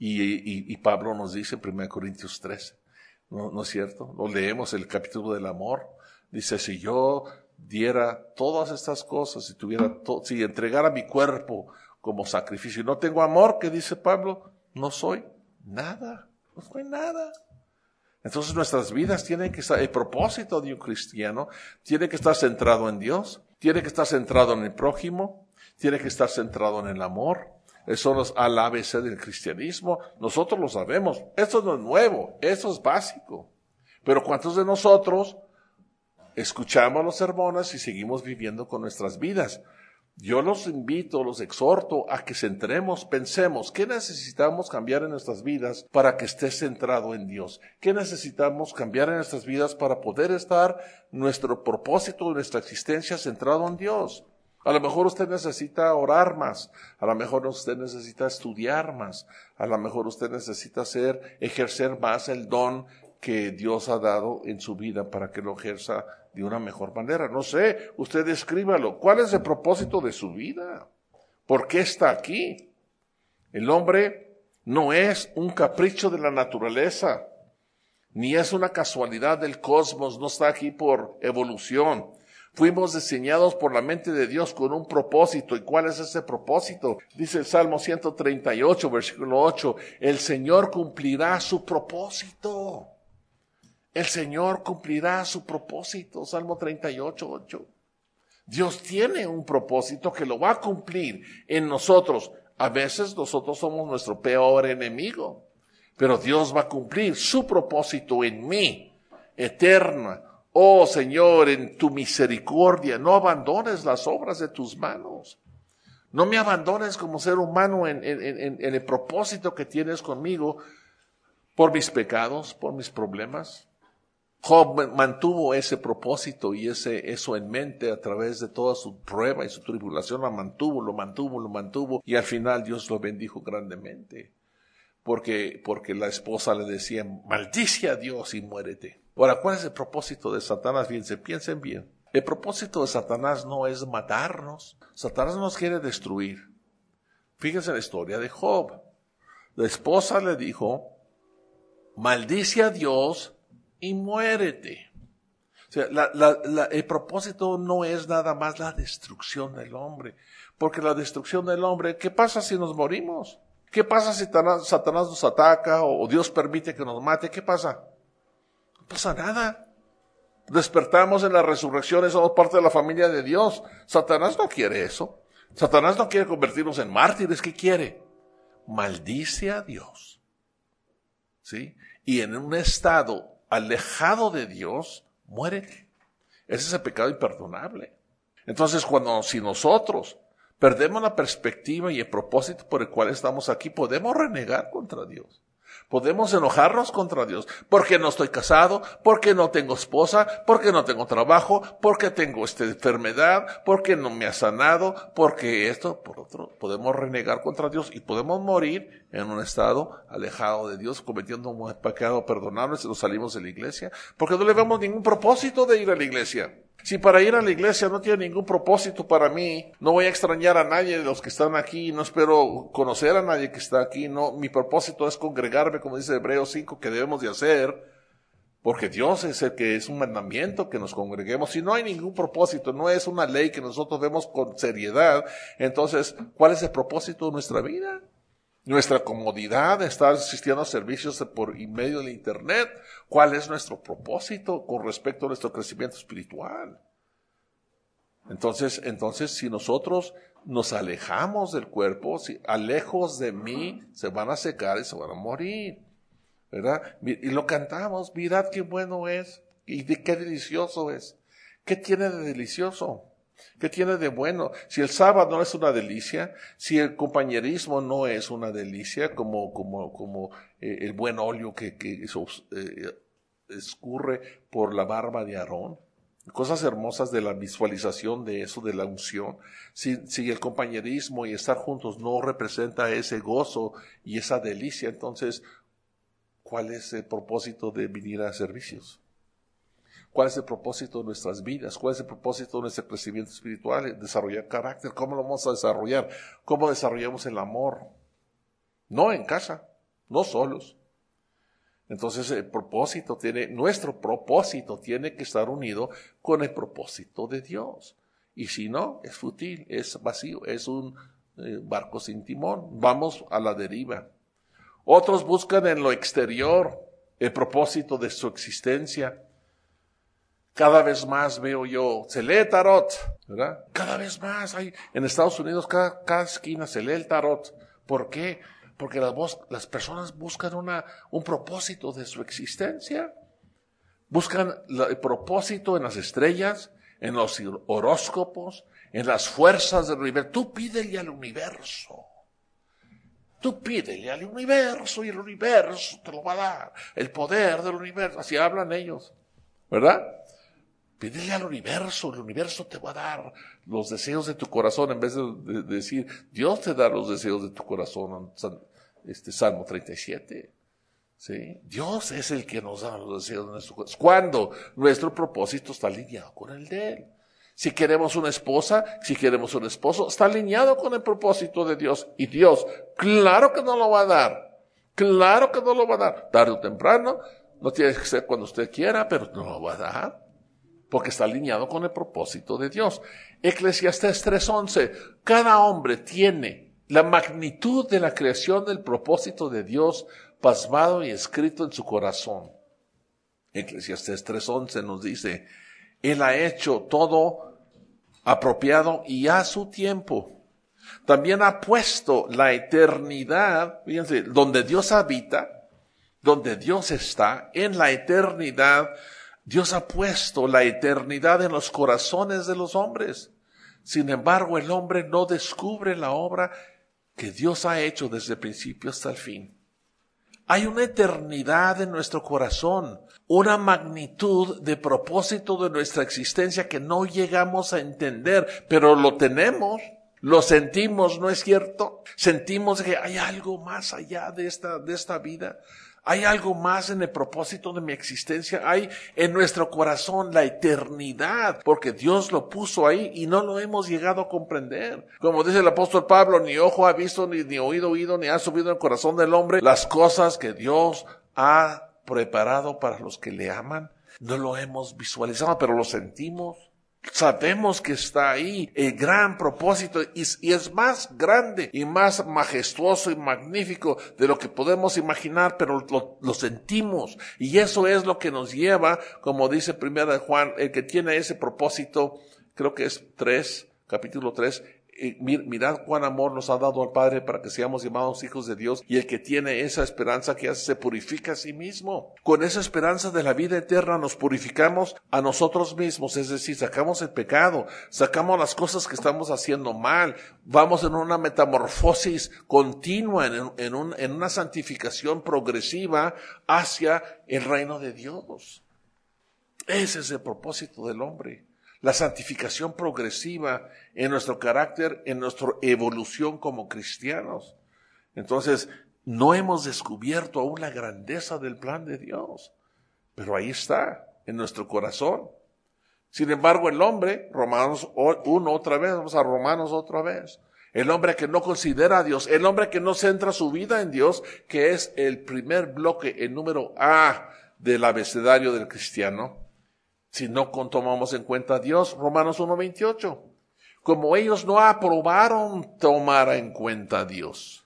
Y Pablo nos dice en 1 Corintios 13, ¿no es cierto? Lo leemos el capítulo del amor. Dice, si yo diera todas estas cosas, si entregara mi cuerpo como sacrificio y no tengo amor, ¿qué dice Pablo? No soy nada, no soy nada. Entonces nuestras vidas tienen que estar, el propósito de un cristiano tiene que estar centrado en Dios, tiene que estar centrado en el prójimo, tiene que estar centrado en el amor. Eso es al ABC del cristianismo. Nosotros lo sabemos. Esto no es nuevo, eso es básico. Pero ¿cuántos de nosotros escuchamos los sermones y seguimos viviendo con nuestras vidas? Yo los invito, los exhorto a que centremos, pensemos, ¿qué necesitamos cambiar en nuestras vidas para que esté centrado en Dios? ¿Qué necesitamos cambiar en nuestras vidas para poder estar nuestro propósito, nuestra existencia centrado en Dios? A lo mejor usted necesita orar más, a lo mejor usted necesita estudiar más, a lo mejor usted necesita ejercer más el don que Dios ha dado en su vida para que lo ejerza de una mejor manera. No sé, usted escríbalo. ¿Cuál es el propósito de su vida? ¿Por qué está aquí? El hombre no es un capricho de la naturaleza, ni es una casualidad del cosmos, no está aquí por evolución. Fuimos diseñados por la mente de Dios con un propósito. ¿Y cuál es ese propósito? Dice el Salmo 138, versículo 8, el Señor cumplirá su propósito. El Señor cumplirá su propósito. Salmo 38, 8. Dios tiene un propósito que lo va a cumplir en nosotros. A veces nosotros somos nuestro peor enemigo, pero Dios va a cumplir su propósito en mí, eterna. Oh Señor, en tu misericordia, no abandones las obras de tus manos. No me abandones como ser humano en el propósito que tienes conmigo por mis pecados, por mis problemas. Job mantuvo ese propósito y eso en mente a través de toda su prueba y su tribulación. Lo mantuvo y al final Dios lo bendijo grandemente. Porque la esposa le decía, maldice a Dios y muérete. Ahora, ¿cuál es el propósito de Satanás? Piensen bien. El propósito de Satanás no es matarnos. Satanás nos quiere destruir. Fíjense en la historia de Job. La esposa le dijo, maldice a Dios y muérete. O sea, el propósito no es nada más la destrucción del hombre. Porque la destrucción del hombre, ¿qué pasa si nos morimos? ¿Qué pasa si Satanás nos ataca o Dios permite que nos mate? ¿Qué pasa? No pasa nada. Despertamos en la resurrección y somos parte de la familia de Dios. Satanás no quiere eso. Satanás no quiere convertirnos en mártires. ¿Qué quiere? Maldice a Dios. ¿Sí? Y en un estado alejado de Dios, muérete. Ese es el pecado imperdonable. Entonces, si nosotros perdemos la perspectiva y el propósito por el cual estamos aquí, podemos renegar contra Dios. Podemos enojarnos contra Dios. Porque no estoy casado, porque no tengo esposa, porque no tengo trabajo, porque tengo esta enfermedad, porque no me ha sanado, porque esto, por otro. Podemos renegar contra Dios y podemos morir en un estado alejado de Dios, cometiendo un pecado perdonable si nos salimos de la iglesia, porque no le vemos ningún propósito de ir a la iglesia. Si para ir a la iglesia no tiene ningún propósito para mí, no voy a extrañar a nadie de los que están aquí, no espero conocer a nadie que está aquí, no, mi propósito es congregarme, como dice Hebreos 5, que debemos de hacer, porque Dios es el que es un mandamiento que nos congreguemos. Si no hay ningún propósito, no es una ley que nosotros vemos con seriedad, entonces, ¿cuál es el propósito de nuestra vida? Nuestra comodidad de estar asistiendo a servicios por medio del internet. ¿Cuál es nuestro propósito con respecto a nuestro crecimiento espiritual? Entonces, si nosotros nos alejamos del cuerpo, si lejos de mí, se van a secar y se van a morir, ¿verdad? Y lo cantamos, mirad qué bueno es y qué delicioso es. ¿Qué tiene de delicioso? ¿Qué tiene de bueno? Si el sábado no es una delicia, si el compañerismo no es una delicia, como el buen óleo que escurre por la barba de Aarón, cosas hermosas de la visualización de eso, de la unción. Si el compañerismo y estar juntos no representa ese gozo y esa delicia, entonces, ¿cuál es el propósito de venir a servicios? ¿Cuál es el propósito de nuestras vidas? ¿Cuál es el propósito de nuestro crecimiento espiritual? Desarrollar carácter. ¿Cómo lo vamos a desarrollar? ¿Cómo desarrollamos el amor? No en casa. no solos. Entonces nuestro propósito tiene que estar unido con el propósito de Dios. Y si no, es fútil, es vacío, es un barco sin timón. Vamos a la deriva. Otros buscan en lo exterior el propósito de su existencia. Cada vez más veo yo, se lee tarot, ¿verdad? Cada vez más hay, en Estados Unidos, cada esquina se lee el tarot. ¿Por qué? Porque las personas buscan un propósito de su existencia. Buscan el propósito en las estrellas, en los horóscopos, en las fuerzas del universo. Tú pídele al universo. Tú pídele al universo y el universo te lo va a dar. El poder del universo. Así hablan ellos, ¿verdad? Pídele al universo, el universo te va a dar los deseos de tu corazón, en vez de decir, Dios te da los deseos de tu corazón, Salmo 37. ¿Sí? Dios es el que nos da los deseos de nuestro corazón. Cuando nuestro propósito está alineado con el de Él. Si queremos una esposa, si queremos un esposo, está alineado con el propósito de Dios. Y Dios, claro que no lo va a dar. Claro que no lo va a dar. Tarde o temprano, no tiene que ser cuando usted quiera, pero no lo va a dar. Porque está alineado con el propósito de Dios. Eclesiastés 3:11. Cada hombre tiene la magnitud de la creación del propósito de Dios plasmado y escrito en su corazón. Eclesiastés 3:11 nos dice, Él ha hecho todo apropiado y a su tiempo. También ha puesto la eternidad, fíjense, donde Dios habita, donde Dios está, en la eternidad. Dios ha puesto la eternidad en los corazones de los hombres. Sin embargo, el hombre no descubre la obra que Dios ha hecho desde el principio hasta el fin. Hay una eternidad en nuestro corazón, una magnitud de propósito de nuestra existencia que no llegamos a entender, pero lo tenemos, lo sentimos, ¿no es cierto? Sentimos que hay algo más allá de esta vida. Hay algo más en el propósito de mi existencia. Hay en nuestro corazón la eternidad, porque Dios lo puso ahí y no lo hemos llegado a comprender. Como dice el apóstol Pablo, ni ojo ha visto, ni oído, ni ha subido en el corazón del hombre las cosas que Dios ha preparado para los que le aman. No lo hemos visualizado, pero lo sentimos. Sabemos que está ahí el gran propósito y es más grande y más majestuoso y magnífico de lo que podemos imaginar, pero lo sentimos. Y eso es lo que nos lleva, como dice 1 Juan, el que tiene ese propósito, creo que es capítulo 3, mirad cuán amor nos ha dado el Padre para que seamos llamados hijos de Dios, y el que tiene esa esperanza que hace se purifica a sí mismo. Con esa esperanza de la vida eterna nos purificamos a nosotros mismos, es decir, sacamos el pecado, sacamos las cosas que estamos haciendo mal, vamos en una metamorfosis continua, en una santificación progresiva hacia el reino de Dios. Ese es el propósito del hombre. La santificación progresiva en nuestro carácter, en nuestra evolución como cristianos. Entonces, no hemos descubierto aún la grandeza del plan de Dios, pero ahí está, en nuestro corazón. Sin embargo, el hombre, Romanos 1 otra vez, vamos a Romanos otra vez. El hombre que no considera a Dios, el hombre que no centra su vida en Dios, que es el primer bloque, el número A del abecedario del cristiano. Si no tomamos en cuenta a Dios, Romanos 1:28. Como ellos no aprobaron tomar en cuenta a Dios.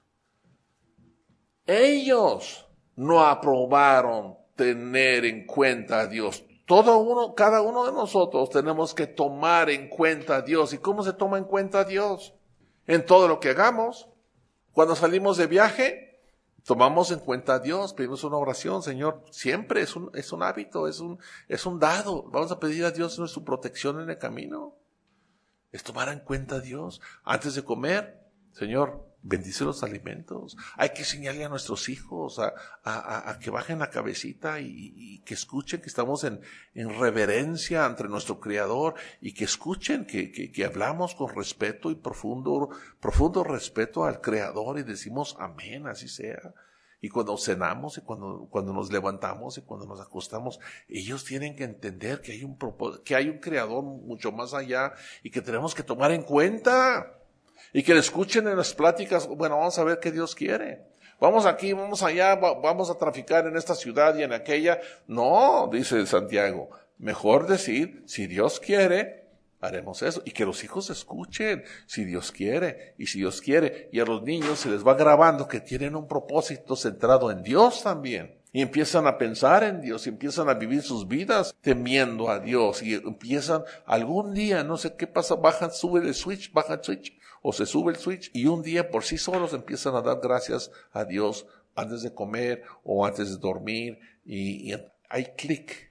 Ellos no aprobaron tener en cuenta a Dios. Cada uno de nosotros tenemos que tomar en cuenta a Dios. ¿Y cómo se toma en cuenta a Dios? En todo lo que hagamos. Cuando salimos de viaje, tomamos en cuenta a Dios, pedimos una oración, Señor, siempre es un hábito, es un dado. Vamos a pedir a Dios su protección en el camino. Es tomar en cuenta a Dios. Antes de comer, Señor, bendice los alimentos. Hay que enseñarle a nuestros hijos a que bajen la cabecita y que escuchen que estamos en reverencia ante nuestro Creador, y que escuchen que hablamos con respeto y profundo respeto al Creador, y decimos amén, así sea. Y cuando cenamos y cuando nos levantamos y cuando nos acostamos, ellos tienen que entender que hay un Creador mucho más allá y que tenemos que tomar en cuenta. Y que le escuchen en las pláticas, bueno, vamos a ver qué Dios quiere. Vamos aquí, vamos allá, vamos a traficar en esta ciudad y en aquella. No, dice Santiago, mejor decir, si Dios quiere, haremos eso. Y que los hijos escuchen, si Dios quiere, y si Dios quiere. Y a los niños se les va grabando que tienen un propósito centrado en Dios también. Y empiezan a pensar en Dios, y empiezan a vivir sus vidas temiendo a Dios. Y empiezan, algún día, no sé qué pasa, sube el switch, baja el switch, o se sube el switch, y un día por sí solos empiezan a dar gracias a Dios antes de comer o antes de dormir, y hay clic.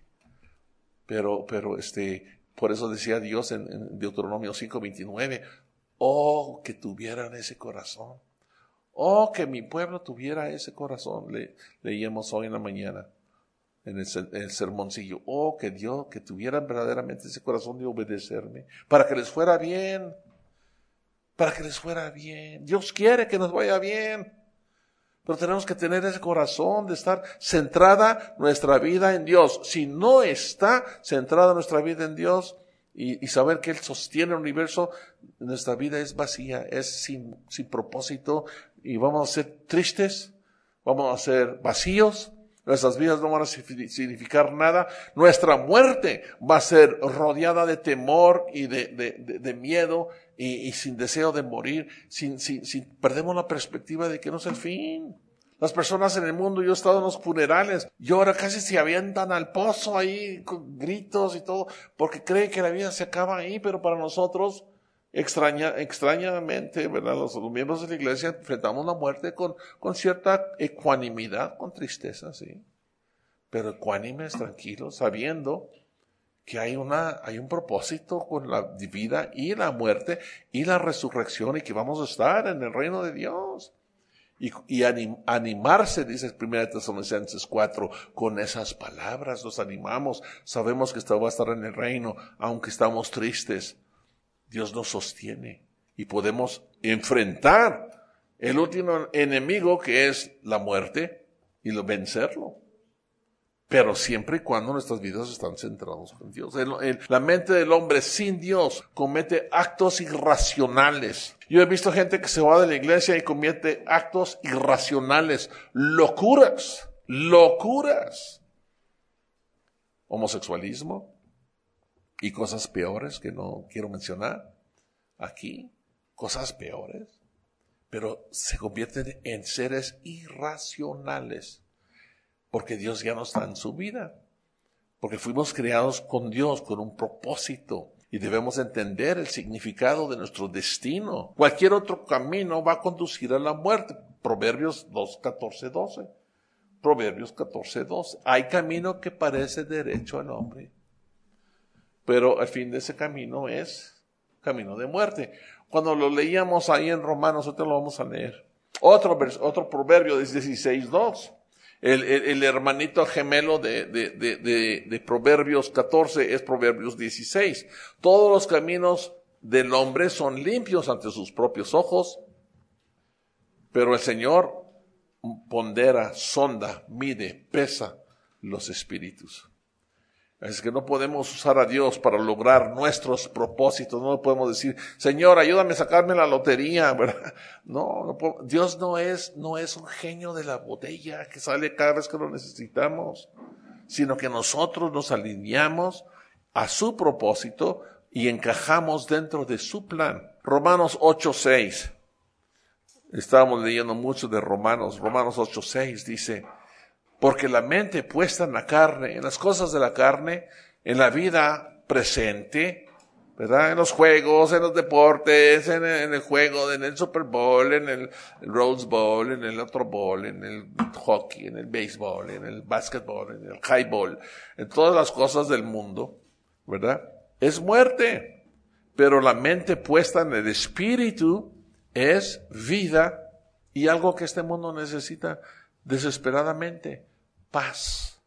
Pero por eso decía Dios en Deuteronomio 5:29, oh, que tuvieran ese corazón. Oh, que mi pueblo tuviera ese corazón. Leíamos hoy en la mañana en el sermoncillo. Oh, que tuvieran verdaderamente ese corazón de obedecerme, para que les fuera bien. Para que les fuera bien. Dios quiere que nos vaya bien. Pero tenemos que tener ese corazón de estar centrada nuestra vida en Dios. Si no está centrada nuestra vida en Dios y saber que Él sostiene el universo, nuestra vida es vacía, es sin propósito, y vamos a ser tristes, vamos a ser vacíos, nuestras vidas no van a significar nada, nuestra muerte va a ser rodeada de temor y de miedo y sin deseo de morir, perdemos la perspectiva de que no es el fin. Las personas en el mundo, yo he estado en los funerales, y ahora casi se avientan al pozo ahí con gritos y todo, porque creen que la vida se acaba ahí, pero para nosotros, extrañamente, ¿verdad? Los miembros de la iglesia enfrentamos la muerte con cierta ecuanimidad, con tristeza, sí, pero ecuánimes, tranquilos, sabiendo que hay un propósito con la vida y la muerte y la resurrección, y que vamos a estar en el reino de Dios. Y animarse, dice 1 Tesalonicenses 4, con esas palabras nos animamos. Sabemos que esto va a estar en el reino, aunque estamos tristes. Dios nos sostiene y podemos enfrentar el último enemigo, que es la muerte, y vencerlo. Pero siempre y cuando nuestras vidas están centradas en Dios. La mente del hombre sin Dios comete actos irracionales. Yo he visto gente que se va de la iglesia y comete actos irracionales, locuras. Homosexualismo y cosas peores que no quiero mencionar aquí. Cosas peores. Pero se convierten en seres irracionales. Porque Dios ya no está en su vida. Porque fuimos creados con Dios, con un propósito. Y debemos entender el significado de nuestro destino. Cualquier otro camino va a conducir a la muerte. Proverbios 14:12. Proverbios 14:12. Hay camino que parece derecho al hombre, pero al fin de ese camino es camino de muerte. Cuando lo leíamos ahí en Romanos, ahorita lo vamos a leer. Otro proverbio es 16:2. El hermanito gemelo de Proverbios 14 es Proverbios 16. Todos los caminos del hombre son limpios ante sus propios ojos, pero el Señor pondera, sonda, mide, pesa los espíritus. Es que no podemos usar a Dios para lograr nuestros propósitos. No podemos decir, Señor, ayúdame a sacarme la lotería, ¿verdad? No Dios no es un genio de la botella que sale cada vez que lo necesitamos, sino que nosotros nos alineamos a su propósito y encajamos dentro de su plan. Romanos 8:6. Estábamos leyendo mucho de Romanos 8:6 dice, porque la mente puesta en la carne, en las cosas de la carne, en la vida presente, ¿verdad? En los juegos, en los deportes, en el juego, en el Super Bowl, en el Rose Bowl, en el otro bowl, en el hockey, en el béisbol, en el básquetbol, en el highball, en todas las cosas del mundo, ¿verdad? Es muerte, pero la mente puesta en el espíritu es vida, y algo que este mundo necesita desesperadamente, paz.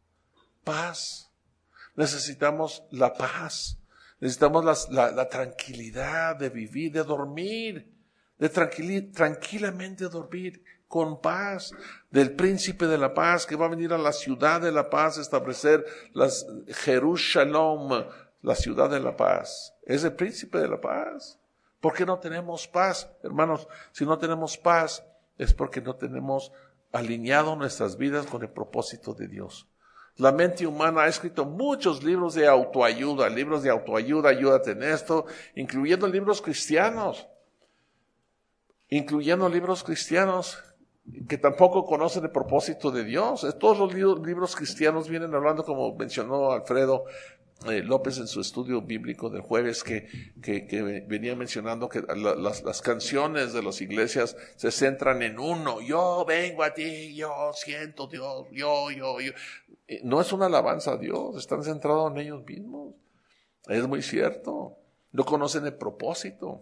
Necesitamos la paz, necesitamos la tranquilidad de vivir, de dormir, de tranquilamente dormir con paz, del príncipe de la paz que va a venir a la ciudad de la paz, establecer Jerusalén, la ciudad de la paz. Es el príncipe de la paz. ¿Por qué no tenemos paz, hermanos? Si no tenemos paz, es porque no tenemos alineado nuestras vidas con el propósito de Dios. La mente humana ha escrito muchos libros de autoayuda, ayúdate en esto, incluyendo libros cristianos que tampoco conocen el propósito de Dios. Todos los libros cristianos vienen hablando, como mencionó Alfredo López en su estudio bíblico del jueves, que venía mencionando que las canciones de las iglesias se centran en uno. Yo vengo a ti, yo siento Dios, yo. No es una alabanza a Dios, están centrados en ellos mismos. Es muy cierto. No conocen el propósito.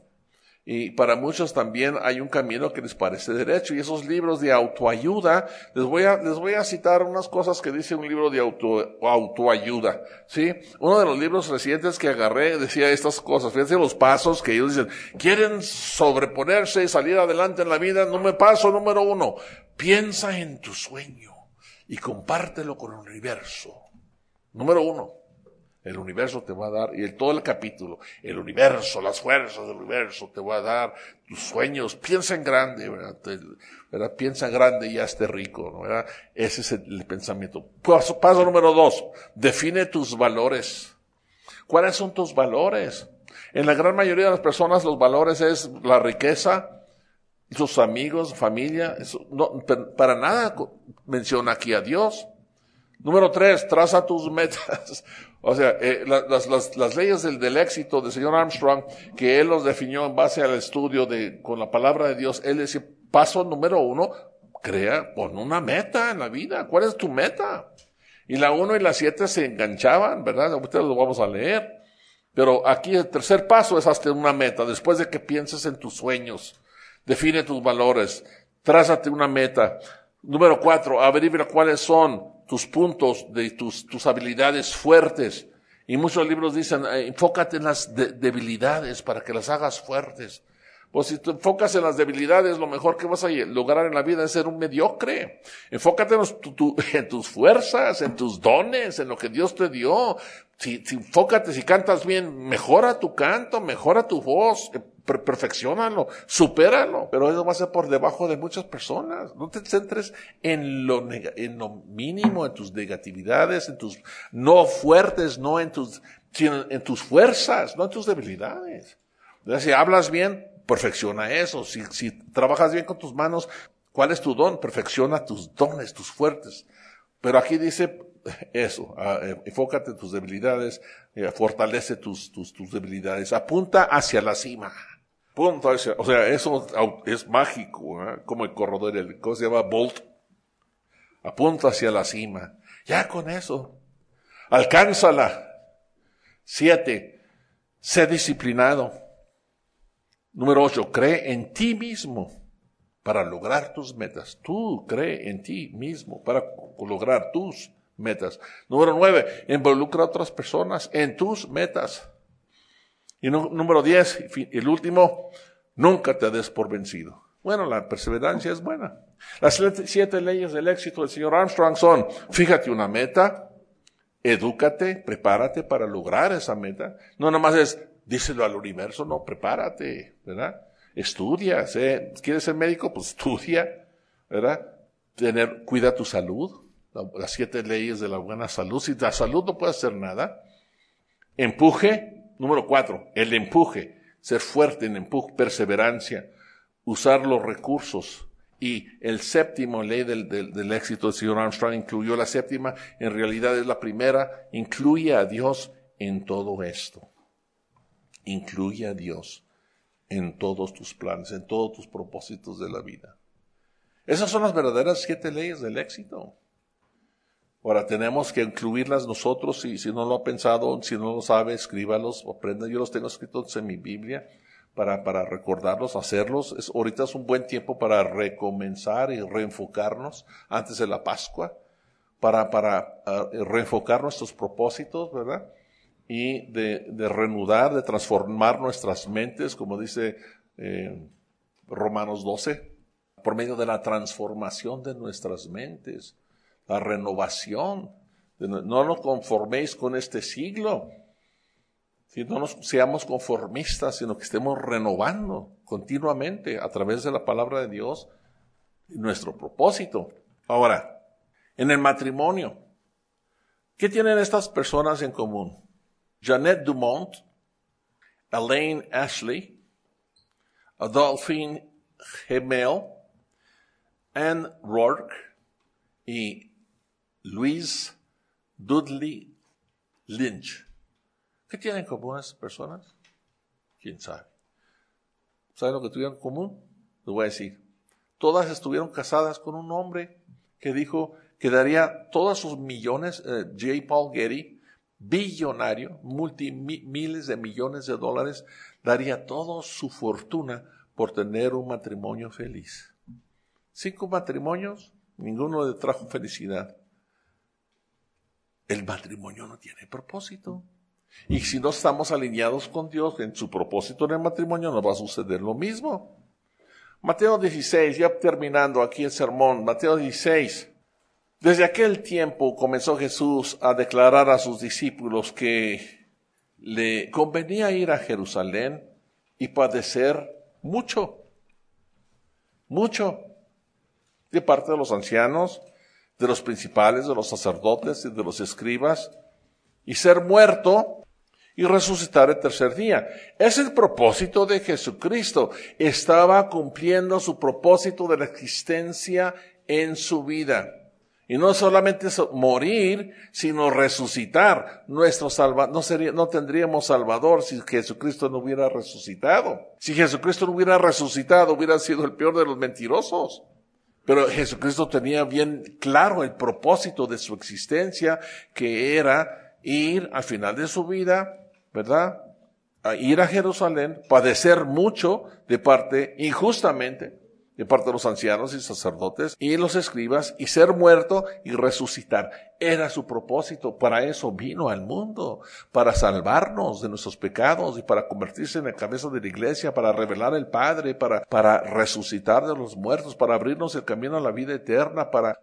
Y para muchos también hay un camino que les parece derecho. Y esos libros de autoayuda, les voy a citar unas cosas que dice un libro de autoayuda. ¿Sí? Uno de los libros recientes que agarré decía estas cosas. Fíjense los pasos que ellos dicen. Quieren sobreponerse y salir adelante en la vida. Paso número 1. Piensa en tu sueño y compártelo con el universo. Número 1. El universo te va a dar, y todo el capítulo, el universo, las fuerzas del universo te va a dar tus sueños. Piensa en grande, ¿verdad? Piensa en grande y hazte rico, ¿verdad? Ese es el pensamiento. Paso número 2, define tus valores. ¿Cuáles son tus valores? En la gran mayoría de las personas los valores es la riqueza, sus amigos, familia. Eso, no, para nada menciona aquí a Dios. Número 3, traza tus metas. O sea, las leyes del éxito del señor Armstrong, que él los definió en base al estudio con la palabra de Dios, él decía, paso número 1, pon una meta en la vida. ¿Cuál es tu meta? Y la 1 y la 7 se enganchaban, ¿verdad? Ahorita lo vamos a leer. Pero aquí el tercer paso es hazte una meta. Después de que pienses en tus sueños, define tus valores, trázate una meta. Número 4, averigua cuáles son tus puntos de tus habilidades fuertes. Y muchos libros dicen, enfócate en las debilidades para que las hagas fuertes. Pues si te enfocas en las debilidades, lo mejor que vas a lograr en la vida es ser un mediocre. Enfócate en tus fuerzas, en tus dones, en lo que Dios te dio. Enfócate, si cantas bien, mejora tu canto, mejora tu voz, perfecciónalo, supéralo. Pero eso va a ser por debajo de muchas personas. No te centres en lo mínimo, en tus negatividades, en tus no fuertes, sino en tus fuerzas, no en tus debilidades. Entonces, si hablas bien, perfecciona eso. Si trabajas bien con tus manos, ¿cuál es tu don? Perfecciona tus dones, tus fuertes. Pero aquí dice eso, enfócate en tus debilidades, fortalece tus debilidades, apunta hacia la cima. O sea, eso es mágico, como el corredor, ¿cómo se llama? Bolt. Apunta hacia la cima. Ya con eso, alcánzala. 7, sé disciplinado. Número 8, cree en ti mismo para lograr tus metas. Tú cree en ti mismo para lograr tus metas. Número 9, involucra a otras personas en tus metas. Y número 10, el último, nunca te des por vencido. Bueno, la perseverancia es buena. Las 7 leyes del éxito del señor Armstrong son, fíjate una meta, edúcate, prepárate para lograr esa meta. No nomás es, díselo al universo, no, prepárate, ¿verdad? Estudia, ¿quieres ser médico? Pues estudia, ¿verdad? Cuida tu salud, las 7 leyes de la buena salud. Si la salud no puede hacer nada, empuje. Número 4, el empuje, ser fuerte en empuje, perseverancia, usar los recursos. Y el séptimo ley del éxito del señor Armstrong incluyó la séptima, en realidad es la primera, incluye a Dios en todo esto. Incluye a Dios en todos tus planes, en todos tus propósitos de la vida. Esas son las verdaderas 7 leyes del éxito. Ahora tenemos que incluirlas nosotros, si no lo ha pensado, si no lo sabe, escríbalos, aprenda. Yo los tengo escritos en mi Biblia para recordarlos, hacerlos. Ahorita es un buen tiempo para recomenzar y reenfocarnos antes de la Pascua, para reenfocar nuestros propósitos, ¿verdad? Y de reanudar, de transformar nuestras mentes, como dice Romanos 12, por medio de la transformación de nuestras mentes. La renovación. No nos conforméis con este siglo. No nos seamos conformistas, sino que estemos renovando continuamente a través de la palabra de Dios nuestro propósito. Ahora, en el matrimonio, ¿qué tienen estas personas en común? Jeanette Dumont, Elaine Ashley, Adolphine Hemel, Anne Rourke y Louise Dudley Lynch. ¿Qué tienen en común esas personas? ¿Quién sabe? ¿Saben lo que tuvieron en común? Les voy a decir. Todas estuvieron casadas con un hombre que dijo que daría todos sus millones, J. Paul Getty, billonario, miles de millones de dólares, daría toda su fortuna por tener un matrimonio feliz. 5 matrimonios, ninguno le trajo felicidad. El matrimonio no tiene propósito. Y si no estamos alineados con Dios en su propósito en el matrimonio, nos va a suceder lo mismo. Mateo 16, ya terminando aquí el sermón, Mateo 16. Desde aquel tiempo comenzó Jesús a declarar a sus discípulos que le convenía ir a Jerusalén y padecer mucho de parte de los ancianos, de los principales, de los sacerdotes y de los escribas, y ser muerto y resucitar el tercer día. Es el propósito de Jesucristo. Estaba cumpliendo su propósito de la existencia en su vida. Y no solamente morir, sino resucitar. No tendríamos Salvador si Jesucristo no hubiera resucitado. Si Jesucristo no hubiera resucitado, hubiera sido el peor de los mentirosos. Pero Jesucristo tenía bien claro el propósito de su existencia, que era ir al final de su vida, ¿verdad? A ir a Jerusalén, padecer mucho injustamente, de parte de los ancianos y sacerdotes y los escribas, y ser muerto y resucitar. Era su propósito. Para eso vino al mundo, para salvarnos de nuestros pecados y para convertirse en la cabeza de la iglesia, para revelar el Padre, para resucitar de los muertos, para abrirnos el camino a la vida eterna, para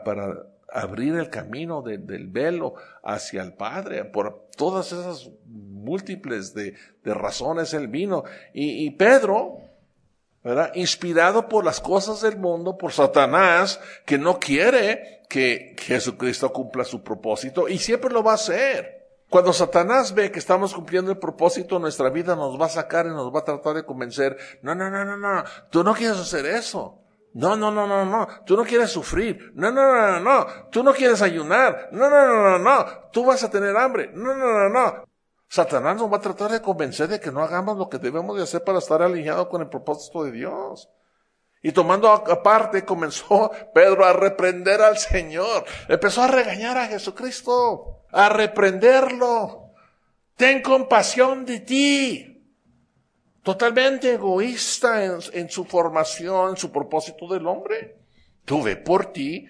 abrir el camino del velo hacia el Padre. Por todas esas múltiples de razones Él vino. Y Pedro, ¿verdad?, inspirado por las cosas del mundo, por Satanás, que no quiere que Jesucristo cumpla su propósito, y siempre lo va a hacer. Cuando Satanás ve que estamos cumpliendo el propósito en nuestra vida, nos va a sacar y nos va a tratar de convencer. No, tú no quieres hacer eso. No, tú no quieres sufrir. No, tú no quieres ayunar. No, tú vas a tener hambre. No. Satanás nos va a tratar de convencer de que no hagamos lo que debemos de hacer para estar alineados con el propósito de Dios. Y tomando aparte, comenzó Pedro a reprender al Señor. Empezó a regañar a Jesucristo, a reprenderlo. Ten compasión de ti. Totalmente egoísta en su formación, en su propósito del hombre. Tú ve por ti,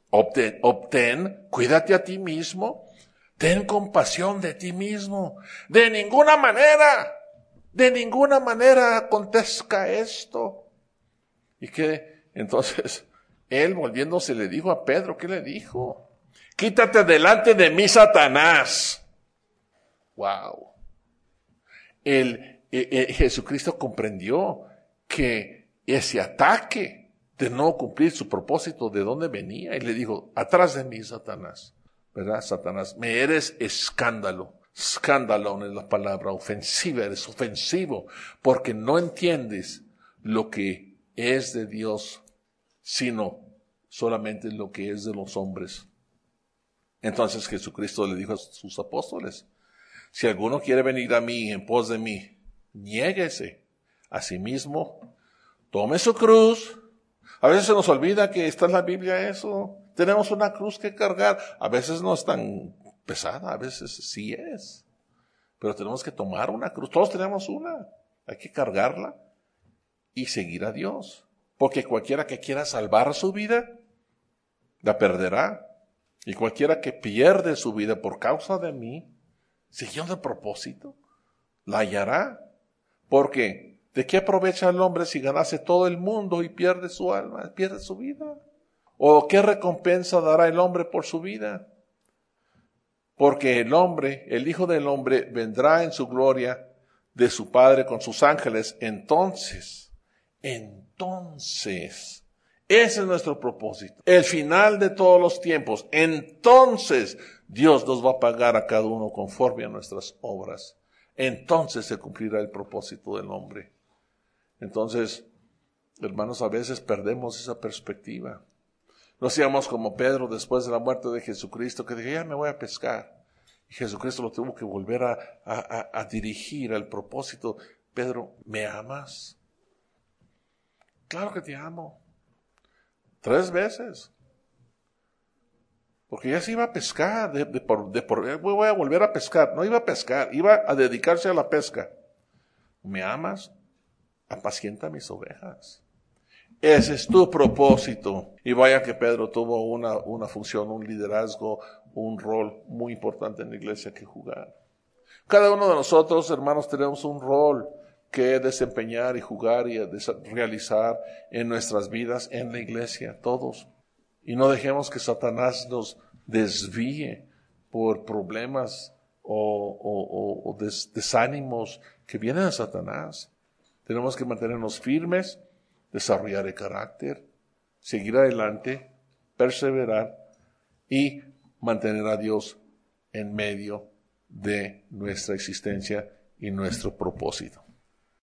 obtén, cuídate a ti mismo. Ten compasión de ti mismo. De ninguna manera acontezca esto. Y que entonces él, volviéndose, le dijo a Pedro, ¿qué le dijo? Quítate delante de mí, Satanás. Wow. Jesucristo comprendió que ese ataque de no cumplir su propósito, ¿de dónde venía? Y le dijo, atrás de mí, Satanás. ¿Verdad, Satanás? Me eres escándalo. Escándalo es la palabra ofensiva, eres ofensivo, porque no entiendes lo que es de Dios, sino solamente lo que es de los hombres. Entonces Jesucristo le dijo a sus apóstoles, si alguno quiere venir a mí, en pos de mí, niéguese a sí mismo, tome su cruz. A veces se nos olvida que está en la Biblia eso. Tenemos una cruz que cargar. A veces no es tan pesada, a veces sí es. Pero tenemos que tomar una cruz. Todos tenemos una. Hay que cargarla y seguir a Dios. Porque cualquiera que quiera salvar su vida, la perderá. Y cualquiera que pierde su vida por causa de mí, siguiendo el propósito, la hallará. Porque ¿de qué aprovecha el hombre si ganase todo el mundo y pierde su alma, pierde su vida? ¿O qué recompensa dará el hombre por su vida? Porque el Hijo del Hombre, vendrá en su gloria de su Padre con sus ángeles. Entonces, Ese es nuestro propósito. El final de todos los tiempos. Entonces Dios nos va a pagar a cada uno conforme a nuestras obras. Entonces se cumplirá el propósito del hombre. Entonces, hermanos, a veces perdemos esa perspectiva. No seamos como Pedro después de la muerte de Jesucristo, que dijo, ya me voy a pescar. Y Jesucristo lo tuvo que volver a dirigir al propósito. Pedro, ¿me amas? Claro que te amo. 3 veces. Porque ya se iba a pescar. Voy a volver a pescar. No iba a pescar, iba a dedicarse a la pesca. ¿Me amas? Apacienta mis ovejas. Ese es tu propósito. Y vaya que Pedro tuvo una función, un liderazgo, un rol muy importante en la iglesia que jugar. Cada uno de nosotros, hermanos, tenemos un rol que desempeñar y jugar y realizar en nuestras vidas, en la iglesia, todos. Y no dejemos que Satanás nos desvíe por problemas o desánimos que vienen de Satanás. Tenemos que mantenernos firmes, desarrollar el carácter, seguir adelante, perseverar y mantener a Dios en medio de nuestra existencia y nuestro propósito.